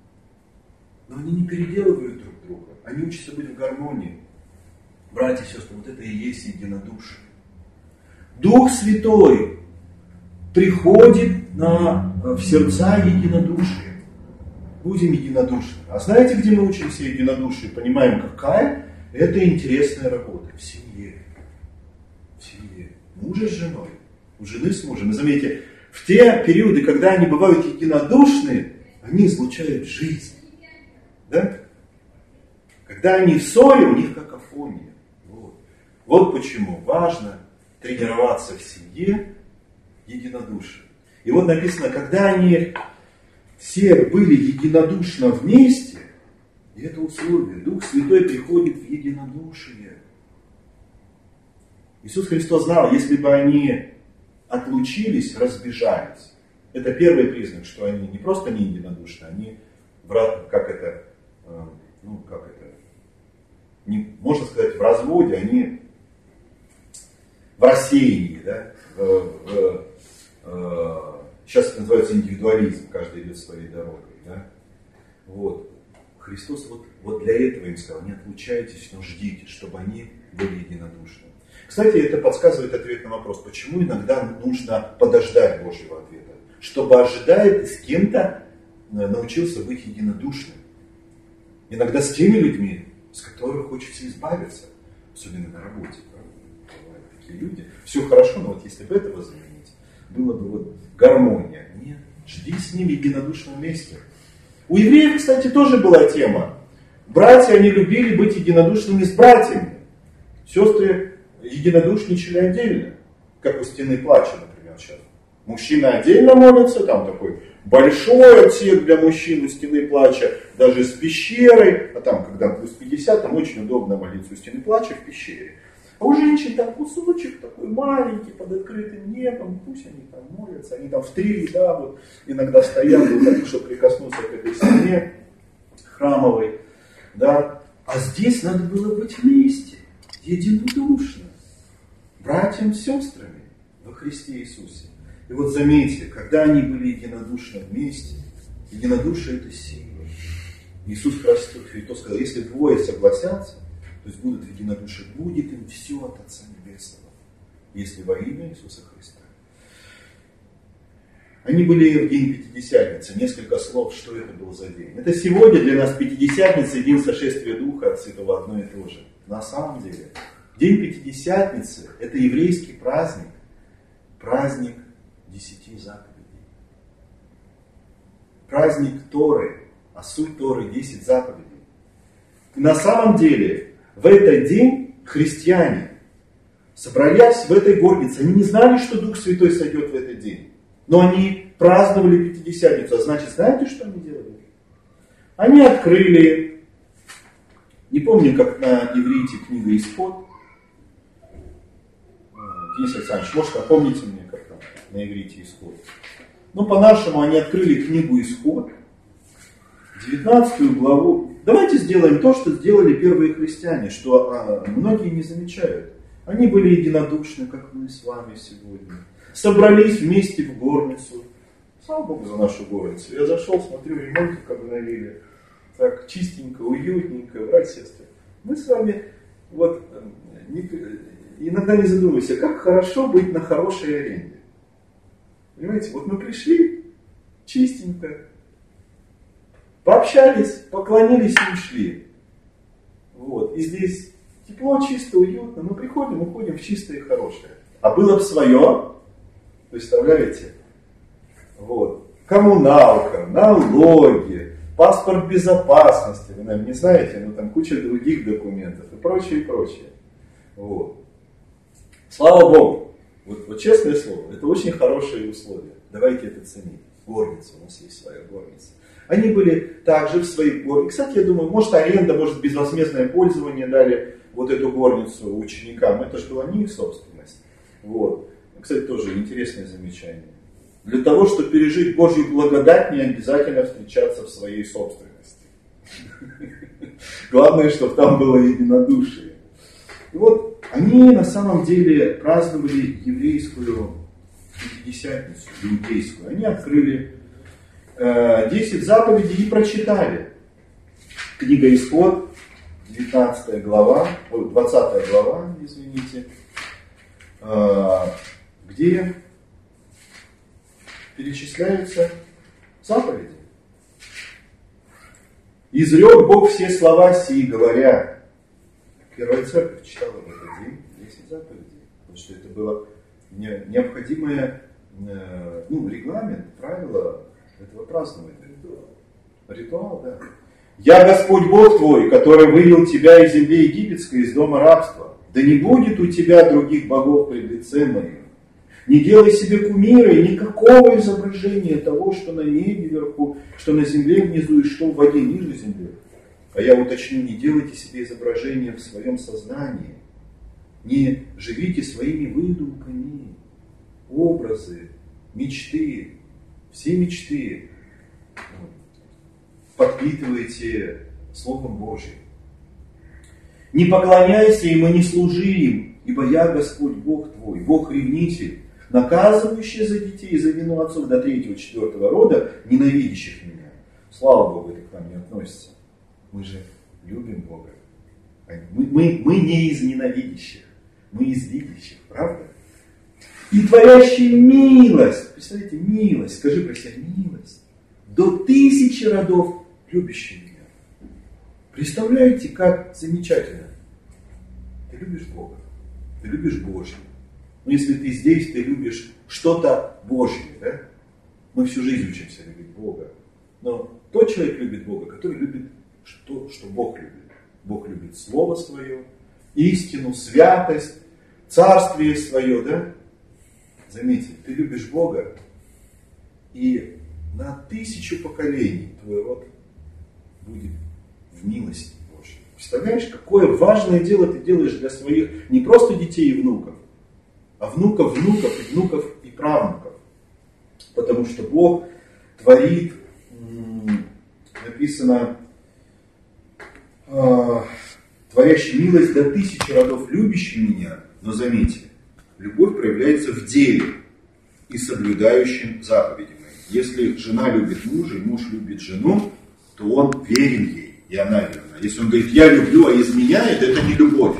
Но они не переделывают друг друга. Они учатся быть в гармонии. Братья и сестры, вот это и есть единодушие. Дух Святой приходит в сердца единодушия. Будем единодушны. А знаете, где мы учимся единодушию? Понимаем, какая? Это интересная работа в семье. В семье. Мужа с женой. У жены с мужем. И заметьте, в те периоды, когда они бывают единодушны, они излучают жизнь. Да? Когда они в ссоре, у них какофония. Вот почему важно тренироваться в семье единодушие. И вот написано, когда они все были единодушно вместе, и это условие, Дух Святой приходит в единодушие. Иисус Христос знал, если бы они отлучились, разбежались, это первый признак, что они не просто не единодушны, они, можно сказать, в разводе, они в рассеянии, да, сейчас это называется индивидуализм, каждый идет своей дорогой. Да? Вот. Христос вот для этого им сказал: не отлучайтесь, но ждите, чтобы они были единодушны. Кстати, это подсказывает ответ на вопрос, почему иногда нужно подождать Божьего ответа. Чтобы, ожидая, ты с кем-то научился быть единодушным. Иногда с теми людьми, с которых хочется избавиться, особенно на работе. Бывают такие люди. Все хорошо, но вот если бы этого заменить, было бы вот гармония. Нет, жди с ними в единодушном месте. У евреев, кстати, тоже была тема. Братья, они любили быть единодушными с братьями. Сестры единодушничали отдельно, как у стены плача, например, сейчас. Мужчина отдельно молится, там такой большой отсек для мужчин у стены плача, даже с пещерой, а там, когда плюс 50, там очень удобно молиться у стены плача в пещере. А у женщин там кусочек такой маленький, под открытым небом, пусть они там молятся, они там в 3 ряда вот, иногда стоят, вот, так, чтобы прикоснуться к этой стене храмовой. Да? А здесь надо было быть вместе, единодушно, братьям, сестрами во Христе Иисусе. И вот заметьте, когда они были единодушны вместе, единодушие — это сила. Иисус Христос сказал: если двое согласятся, то есть будут в единодушии, будет им все от Отца Небесного, если во имя Иисуса Христа. Они были в день Пятидесятницы. Несколько слов, что это был за день. Это сегодня для нас Пятидесятница и день сошествия Духа Святого одно и то же. На самом деле, день Пятидесятницы — это еврейский праздник, праздник 10 заповедей. Праздник Торы, а суть Торы 10 заповедей. На самом деле, в этот день христиане, собрались в этой горнице, они не знали, что Дух Святой сойдет в этот день. Но они праздновали Пятидесятницу. А значит, знаете, что они делали? Они открыли, не помню, как на иврите книга Исход. Денис Александрович, может, напомните мне, как там на иврите Исход. Ну, по-нашему, они открыли книгу Исход, 19 главу. Давайте сделаем то, что сделали первые христиане, что многие не замечают. Они были единодушны, как мы с вами сегодня. Собрались вместе в горницу. Слава Богу за нашу горницу. Я зашел, смотрю, ремонтик обновили. Так чистенько, уютненько, братья и сестры. Мы с вами вот иногда не задумываемся, как хорошо быть на хорошей аренде. Понимаете, вот мы пришли чистенько, пообщались, поклонились и ушли. Вот. И здесь тепло, чисто, уютно. Мы приходим, уходим в чистое и хорошее. А было бы свое, представляете? Вот. Коммуналка, налоги, паспорт безопасности. Вы, наверное, не знаете, но там куча других документов и прочее, и прочее. Вот. Слава Богу. Вот честное слово, это очень хорошие условия. Давайте это ценить. Горница, у нас есть своя горница. Они были также в своей горнице. Кстати, я думаю, может аренда, может безвозмездное пользование дали вот эту горницу ученикам. Это же была не их собственность. Вот. Кстати, тоже интересное замечание. Для того, чтобы пережить Божью благодать, не обязательно встречаться в своей собственности. Главное, чтобы там было единодушие. И вот они на самом деле праздновали еврейскую Пятидесятницу, иудейскую. Они открыли 10 заповедей и прочитали. Книга Исход, 20 глава, извините, где перечисляются заповеди. «Изрек Бог все слова сии, говоря». Первая церковь читала в этот день 10 заповедей, потому что это было необходимое, регламент, правило этого празднования. Ритуал, да. «Я Господь Бог твой, который вывел тебя из земли египетской, из дома рабства. Да не будет у тебя других богов пред лицем моим. Не делай себе кумира и никакого изображения того, что на небе вверху, что на земле внизу и что в воде ниже земли. А я уточню, не делайте себе изображения в своем сознании. Не живите своими выдумками, образы, мечты, все мечты подпитывайте Словом Божьим. Не поклоняйся им и не служи им, ибо я Господь Бог твой, Бог-ревнитель, наказывающий за детей за вину отцов до 3-4 рода, ненавидящих меня. Слава Богу, это к нам не относится. Мы же любим Бога. Мы не из ненавидящих, мы из видящих, правда? И творящий милость, представляете, милость, скажи про себя, милость, до 1000 родов любящий меня. Представляете, как замечательно. Ты любишь Бога, ты любишь Божье. Но если ты здесь, ты любишь что-то Божье, да? Мы всю жизнь учимся любить Бога. Но тот человек любит Бога, который любит что Бог любит. Бог любит Слово Свое, истину, святость, Царствие Свое, да? Заметьте, ты любишь Бога, и на 1000 поколений твой род будет в милости Божьей. Представляешь, какое важное дело ты делаешь для своих не просто детей и внуков, а внуков, и внуков и правнуков. Потому что Бог творит, написано, творящий милость до 1000 родов, любящий меня. Но заметьте, любовь проявляется в деле и соблюдающим заповеди мои. Если жена любит мужа, и муж любит жену, то он верен ей, и она верна. Если он говорит, я люблю, а изменяет, это не любовь.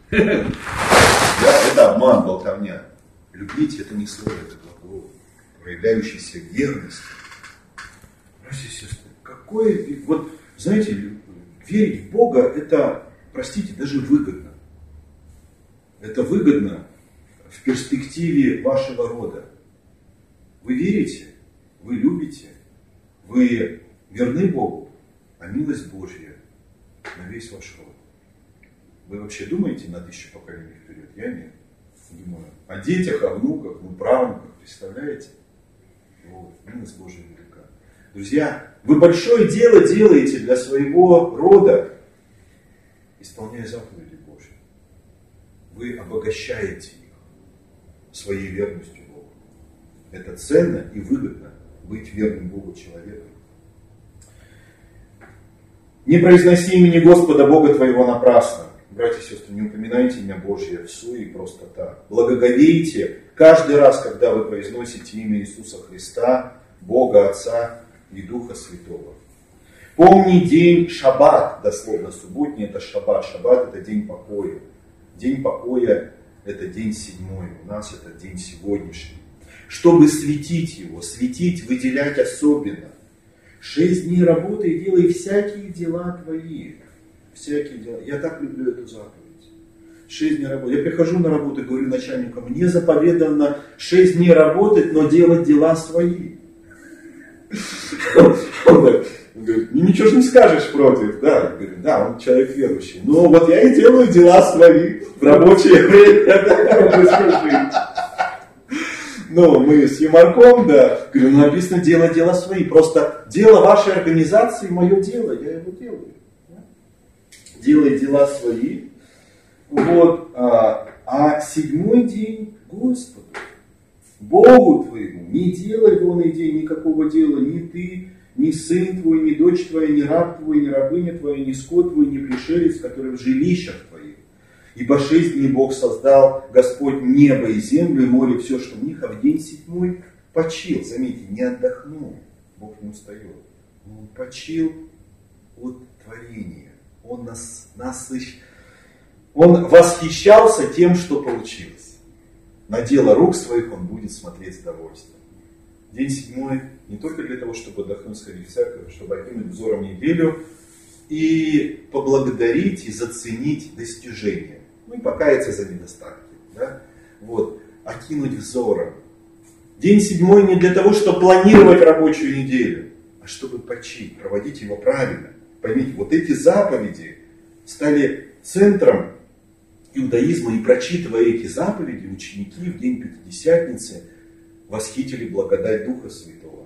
Это обман, болтовня. Любить это не слово, это глагол, проявляющийся верность. Братья и сестры, вот, знаете, верить в Бога, это, простите, даже выгодно. Это выгодно в перспективе вашего рода. Вы верите, вы любите, вы верны Богу, а милость Божья на весь ваш род. Вы вообще думаете на 1000 поколений вперед? Я нет. Думаю о детях, о внуках, правнуках, представляете? Вот, милость Божья велика. Друзья, вы большое дело делаете для своего рода, исполняя заповеди Божьи. Вы обогащаете их своей верностью Богу. Это ценно и выгодно быть верным Богу человеком. Не произноси имени Господа Бога твоего напрасно. Братья и сестры, не упоминайте имя Божье в суе просто так. Благоговейте каждый раз, когда вы произносите имя Иисуса Христа, Бога Отца и Духа Святого. Помни день Шаббат, дословно субботний, это Шаббат. Шаббат это день покоя. День покоя это день 7, у нас это день сегодняшний. Чтобы светить его, светить, выделять особенно. 6 дней работай и делай всякие дела твои. Всякие дела. Я так люблю эту заповедь. 6 дней работы. Я прихожу на работу и говорю начальнику, мне заповедано 6 дней работать, но делать дела свои. Он говорит, ничего же не скажешь против. Да, я говорю, да, он человек верующий. Ну вот я и делаю дела свои в рабочее время. Ну, мы с юморком, да. Говорю, ну написано делать дела свои. Просто дело вашей организации, мое дело, я его делаю. Делай дела свои. Вот. А 7 день Господу, Богу твоему, не делай в оный день никакого дела, ни ты, ни сын твой, ни дочь твоя, ни раб твой, ни рабыня твоя, ни скот твой, ни пришелец, который в жилищах твоих. Ибо 6 дней Бог создал Господь небо и землю, и море, все, что в них, а в день 7 почил. Заметьте, не отдохнул. Бог не устает. Он почил от творения. Он восхищался тем, что получилось. На дело рук своих он будет смотреть с удовольствием. День 7 не только для того, чтобы отдохнуть, сходить в церковь, чтобы окинуть взором неделю и поблагодарить и заценить достижения. Ну и покаяться за недостатки. Да? Вот. Окинуть взором. День 7 не для того, чтобы планировать рабочую неделю, а чтобы почить, проводить его правильно. Поймите, вот эти заповеди стали центром иудаизма, и прочитывая эти заповеди, ученики в день Пятидесятницы восхитили благодать Духа Святого.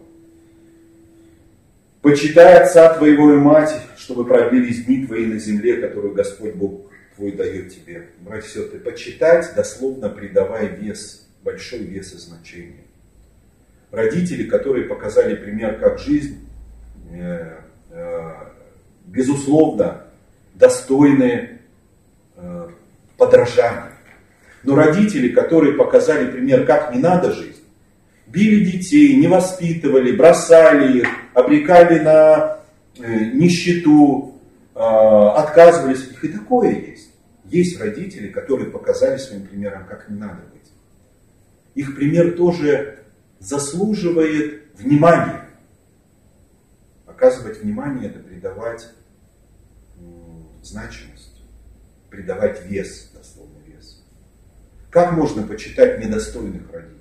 Почитай отца твоего и мать, чтобы продлились дни твои на земле, которую Господь Бог твой дает тебе. Братья и сестры, почитать, дословно придавая вес, большой вес и значение. Родители, которые показали пример, как жизнь, безусловно, достойные подражания. Но родители, которые показали пример, как не надо жить, били детей, не воспитывали, бросали их, обрекали на нищету, отказывались от них. И такое есть. Есть родители, которые показали своим примером, как не надо быть. Их пример тоже заслуживает внимания. Оказывать внимание — это придавать значимость, придавать вес, дословно вес. Как можно почитать недостойных родителей?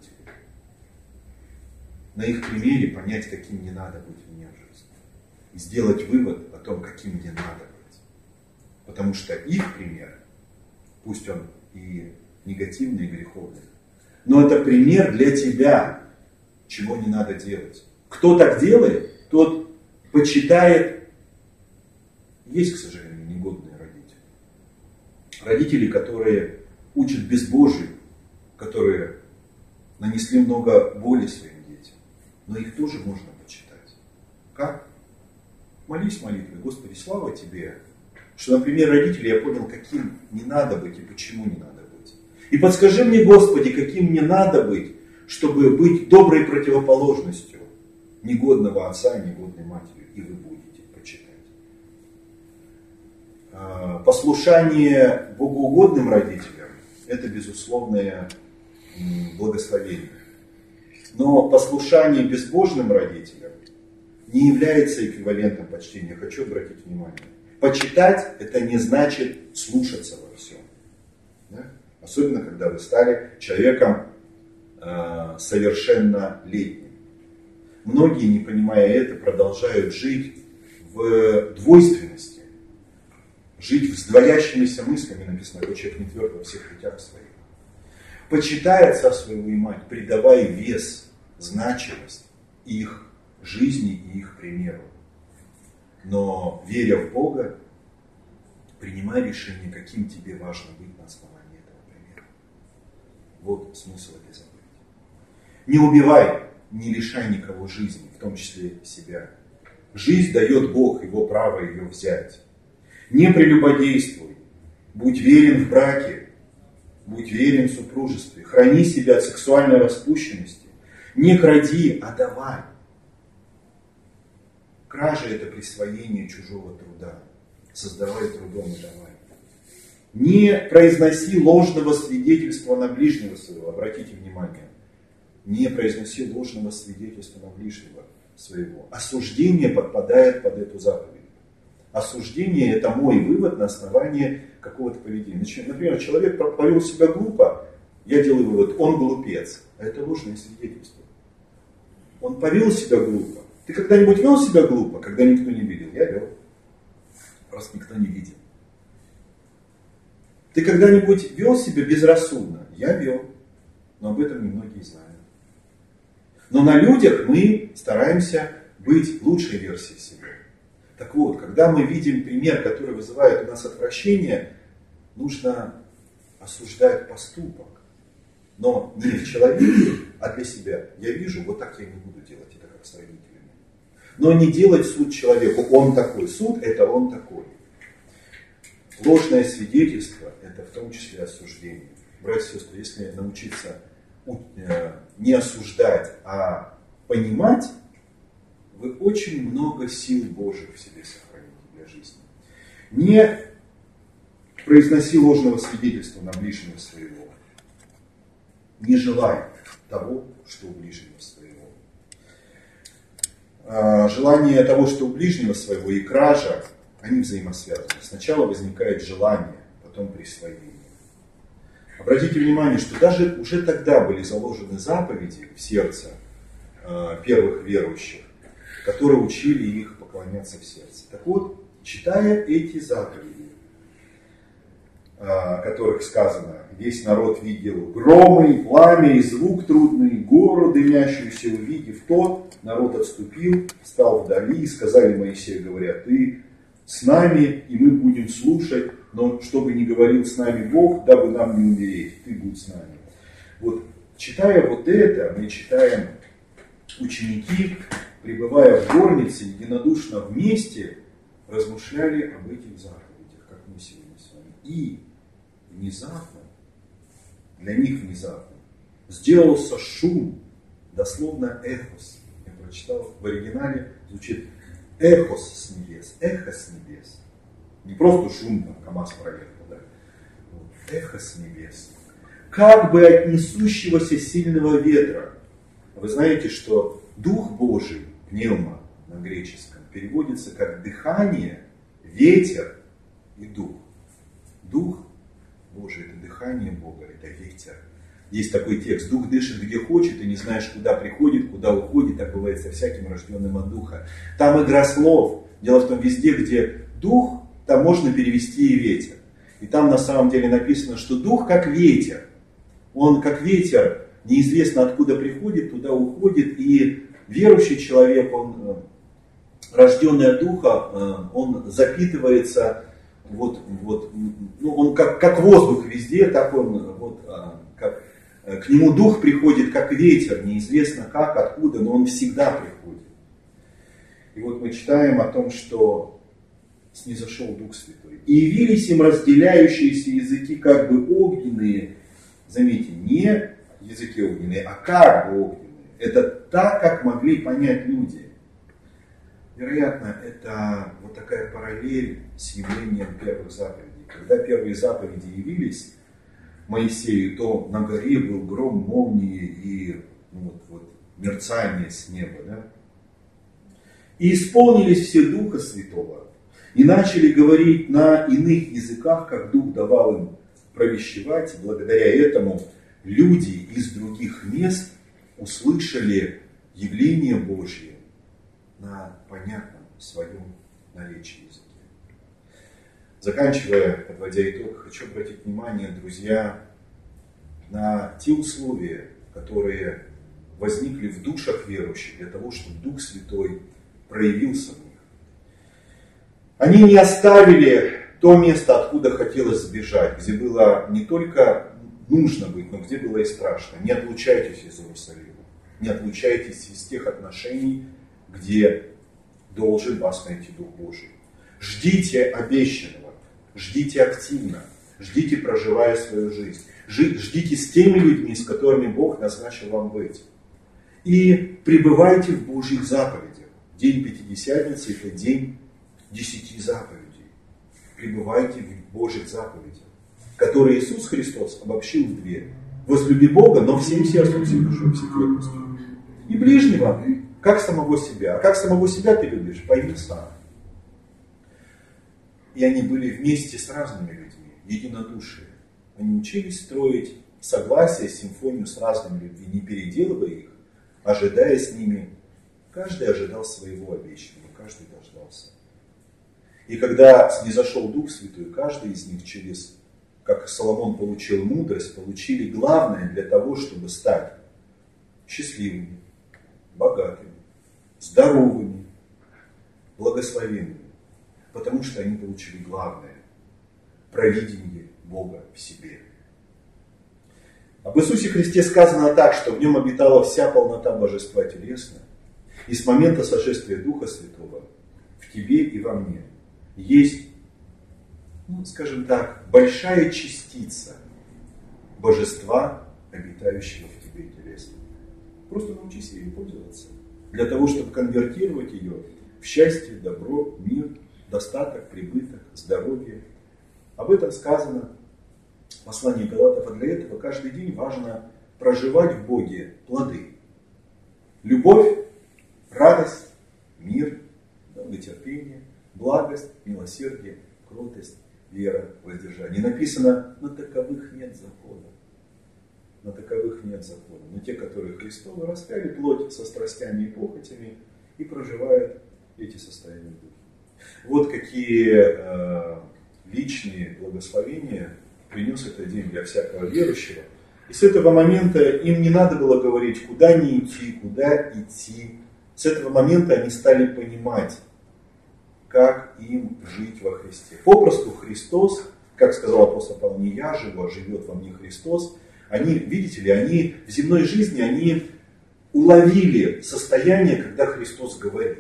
На их примере понять, каким не надо быть мне в жизни. И сделать вывод о том, каким мне надо быть. Потому что их пример, пусть он и негативный, и греховный, но это пример для тебя, чего не надо делать. Кто так делает, тот почитает. Есть, к сожалению, негодные родители. Родители, которые учат безбожию, которые нанесли много боли своим детям. Но их тоже можно почитать. Как? Молись молитвой: Господи, слава Тебе, что, например, родители, я понял, каким не надо быть и почему не надо быть. И подскажи мне, Господи, каким мне надо быть, чтобы быть доброй противоположностью негодного отца и негодной матери. И вы будете почитать. Послушание богоугодным родителям — это безусловное благословение. Но послушание безбожным родителям не является эквивалентом почтения. Я хочу обратить внимание. Почитать — это не значит слушаться во всем. Да? Особенно, когда вы стали человеком совершеннолетним. Многие, не понимая это, продолжают жить в двойственности. Жить с двоящимися мыслями, написано, что человек не тверд во всех путях своих. Почитай отца своего и мать, придавая вес, значимость их жизни и их примеру. Но, веря в Бога, принимай решение, каким тебе важно быть на основании этого примера. Вот смысл этой заповеди. Не убивай, не лишай никого жизни, в том числе себя. Жизнь дает Бог, Его право ее взять. Не прелюбодействуй, будь верен в браке, будь верен в супружестве, храни себя от сексуальной распущенности. Не кради, а давай. Кража — это присвоение чужого труда. Создавай трудом и давай. Не произноси ложного свидетельства на ближнего своего. Обратите внимание. Не произноси ложного свидетельства на ближнего своего. Осуждение подпадает под эту заповедь. Осуждение — это мой вывод на основании какого-то поведения. Например, человек повел себя глупо, я делаю вывод: он глупец. А это ложное свидетельство. Он повел себя глупо. Ты когда-нибудь вел себя глупо, когда никто не видел? Я вел. Просто никто не видел. Ты когда-нибудь вел себя безрассудно? Я вел. Но об этом немногие знают. Но на людях мы стараемся быть лучшей версией себя. Так вот, когда мы видим пример, который вызывает у нас отвращение, нужно осуждать поступок. Но не в человеке, а для себя. Я вижу, вот так я не буду делать, это как с родителями. Но не делать суд человеку: он такой. Суд — это он такой. Ложное свидетельство — это в том числе осуждение. Братья и сестры, если научиться не осуждать, а понимать, вы очень много сил Божьих в себе сохраните для жизни. Не произноси ложного свидетельства на ближнего своего. Не желай того, что у ближнего своего. Желание того, что у ближнего своего, и кража, они взаимосвязаны. Сначала возникает желание, потом присвоение. Обратите внимание, что даже уже тогда были заложены заповеди в сердце первых верующих, которые учили их поклоняться в сердце. Так вот, читая эти заповеди, о которых сказано: весь народ видел громы, и пламя, и звук трудный, гору дымящуюся увидев, тот народ отступил, встал вдали, и сказали Моисею, говоря: ты с нами, и мы будем слушать, но чтобы не говорил с нами Бог, дабы нам не умереть, ты будь с нами. Вот, читая вот это, мы читаем: ученики, пребывая в горнице, единодушно вместе размышляли об этих заповедях, как мы сегодня с вами. И внезапно, для них внезапно, сделался шум, дословно эхос. Я прочитал, в оригинале звучит эхос с небес, эхо с небес. Не просто шум, там, КамАЗ проехал, да? Вот, эхо с небес. Как бы от несущегося сильного ветра. Вы знаете, что Дух Божий, пневма на греческом, переводится как дыхание, ветер и дух. Дух Божий – это дыхание Бога, это ветер. Есть такой текст: дух дышит где хочет, и не знаешь, куда приходит, куда уходит. Так бывает со всяким рожденным от духа. Там игра слов. Дело в том, везде, где дух, там можно перевести и ветер. И там на самом деле написано, что дух как ветер. Он как ветер, неизвестно откуда приходит, туда уходит. И верующий человек, он, рожденный от духа, он запитывается, он как воздух везде, так он, к нему дух приходит как ветер, неизвестно как, откуда, но он всегда приходит. И вот мы читаем о том, что снизошел Дух Святой. И явились им разделяющиеся языки как бы огненные. Заметьте, не языки огненные, а как бы огненные. Это так, как могли понять люди. Вероятно, это вот такая параллель с явлением первых заповедей. Когда первые заповеди явились Моисею, то на горе был гром, молнии и мерцание с неба. Да? И исполнились все Духа Святого, и начали говорить на иных языках, как Дух давал им провещевать. И благодаря этому люди из других мест услышали явление Божье на понятном своем наречии языке. Заканчивая, подводя итог, хочу обратить внимание, друзья, на те условия, которые возникли в душах верующих для того, чтобы Дух Святой проявился в них. Они не оставили то место, откуда хотелось сбежать, где было не только нужно быть, но где было и страшно. Не отлучайтесь из Иерусалима, не отлучайтесь из тех отношений, где должен вас найти Дух Божий. Ждите обещанного, ждите активно, ждите, проживая свою жизнь. Ждите с теми людьми, с которыми Бог назначил вам быть. И пребывайте в Божьих заповедях. День Пятидесятницы – это день 10 заповедей. Пребывайте в Божьих заповедях, которые Иисус Христос обобщил в 2. Возлюби Бога, но всем сердцем, всей душой, всей крепостью. И ближнего, как самого себя. А как самого себя ты любишь? Пойми сам. И они были вместе с разными людьми, единодушие. Они учились строить согласие, симфонию с разными людьми, не переделывая их, ожидая с ними. Каждый ожидал своего обещанного, каждый дождался. И когда снизошел Дух Святой, каждый из них через, как Соломон получил мудрость, получили главное для того, чтобы стать счастливыми, богатыми, здоровыми, благословенными. Потому что они получили главное – провидение Бога в себе. Об Иисусе Христе сказано так, что в нем обитала вся полнота Божества телесная. И с момента сошествия Духа Святого в тебе и во мне есть, скажем так, большая частица Божества, обитающего в тебе телесно. Просто научись ею пользоваться. Для того, чтобы конвертировать ее в счастье, добро, мир, достаток, прибыток, здоровье. Об этом сказано в послании Галатов. А для этого каждый день важно проживать в Боге плоды. Любовь, радость, мир, долготерпение, благость, милосердие, кротость, вера, воздержание. Написано, на таковых нет закона. На таковых нет закона. Но те, которые Христовы, распяли плоть со страстями и похотями и проживают эти состояния духа. Вот какие личные благословения принес этот день для всякого верующего. И с этого момента им не надо было говорить, куда не идти, куда идти. С этого момента они стали понимать, как им жить во Христе. Попросту Христос, как сказал апостол Павел, не я живу, а живет во мне Христос. Они, видите ли, они в земной жизни, они уловили состояние, когда Христос говорит.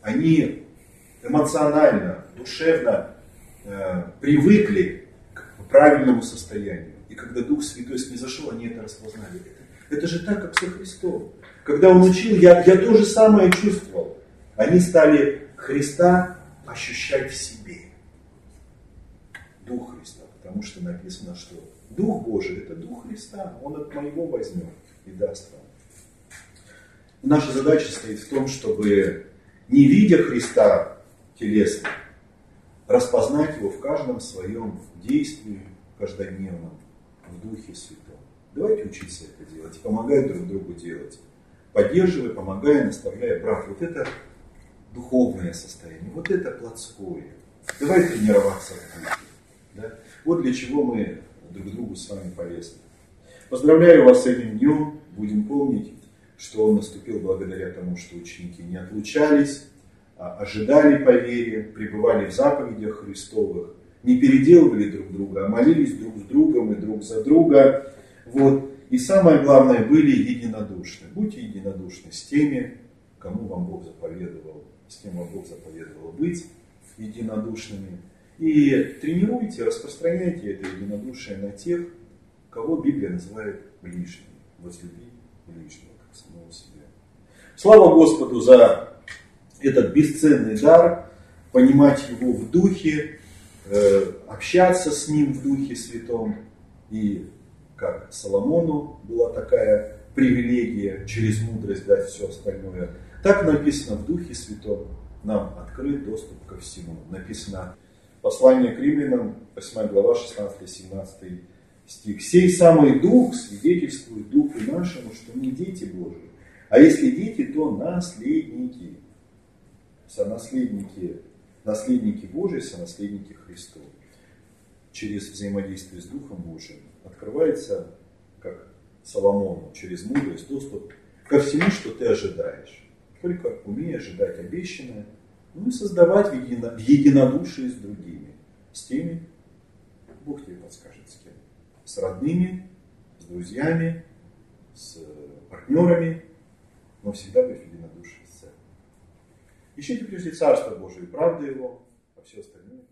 Они эмоционально, душевно привыкли к правильному состоянию. И когда Дух Святой снизошел, они это распознали. Это же так, как со Христом. Когда Он учил, я то же самое чувствовал. Они стали Христа ощущать в себе. Дух Христа. Потому что написано, что Дух Божий – это Дух Христа. Он от моего возьмет и даст вам. Наша задача стоит в том, чтобы, не видя Христа телесно, распознать Его в каждом своем действии, каждодневном, в Духе Святом. Давайте учиться это делать и помогать друг другу делать. Поддерживая, помогая, наставляя. Брат, вот это духовное состояние, вот это плотское. Давай тренироваться в Духе. Да? Вот для чего мы друг другу с вами полезны. Поздравляю вас с этим днем. Будем помнить, что он наступил благодаря тому, что ученики не отлучались, а ожидали по вере, пребывали в заповедях Христовых, не переделывали друг друга, а молились друг с другом и друг за друга. Вот. И самое главное, были единодушны. Будьте единодушны с теми, кому вам Бог заповедовал, с кем вам Бог заповедовал быть единодушными. И тренируйте, распространяйте это единодушие на тех, кого Библия называет ближними. Возлюби ближнего, как самого себя. Слава Господу за этот бесценный дар, понимать его в Духе, общаться с ним в Духе Святом. И как Соломону была такая привилегия через мудрость дать все остальное, так написано в Духе Святом, нам открыт доступ ко всему. Написано послание к Римлянам, 8 глава, 16-17 стих. «Сей самый Дух свидетельствует Духу нашему, что мы дети Божии. А если дети, то наследники». Сонаследники, наследники Божии, сонаследники Христовы. Через взаимодействие с Духом Божиим открывается, как Соломону, через мудрость доступ ко всему, что ты ожидаешь. Только умей ожидать обещанное, ну и создавать в единодушии с другими. С теми, Бог тебе подскажет, с кем. С родными, с друзьями, с партнерами, но всегда быть в единодушии с Царем. Ищите прежде Царство Божие и правду Его, а все остальное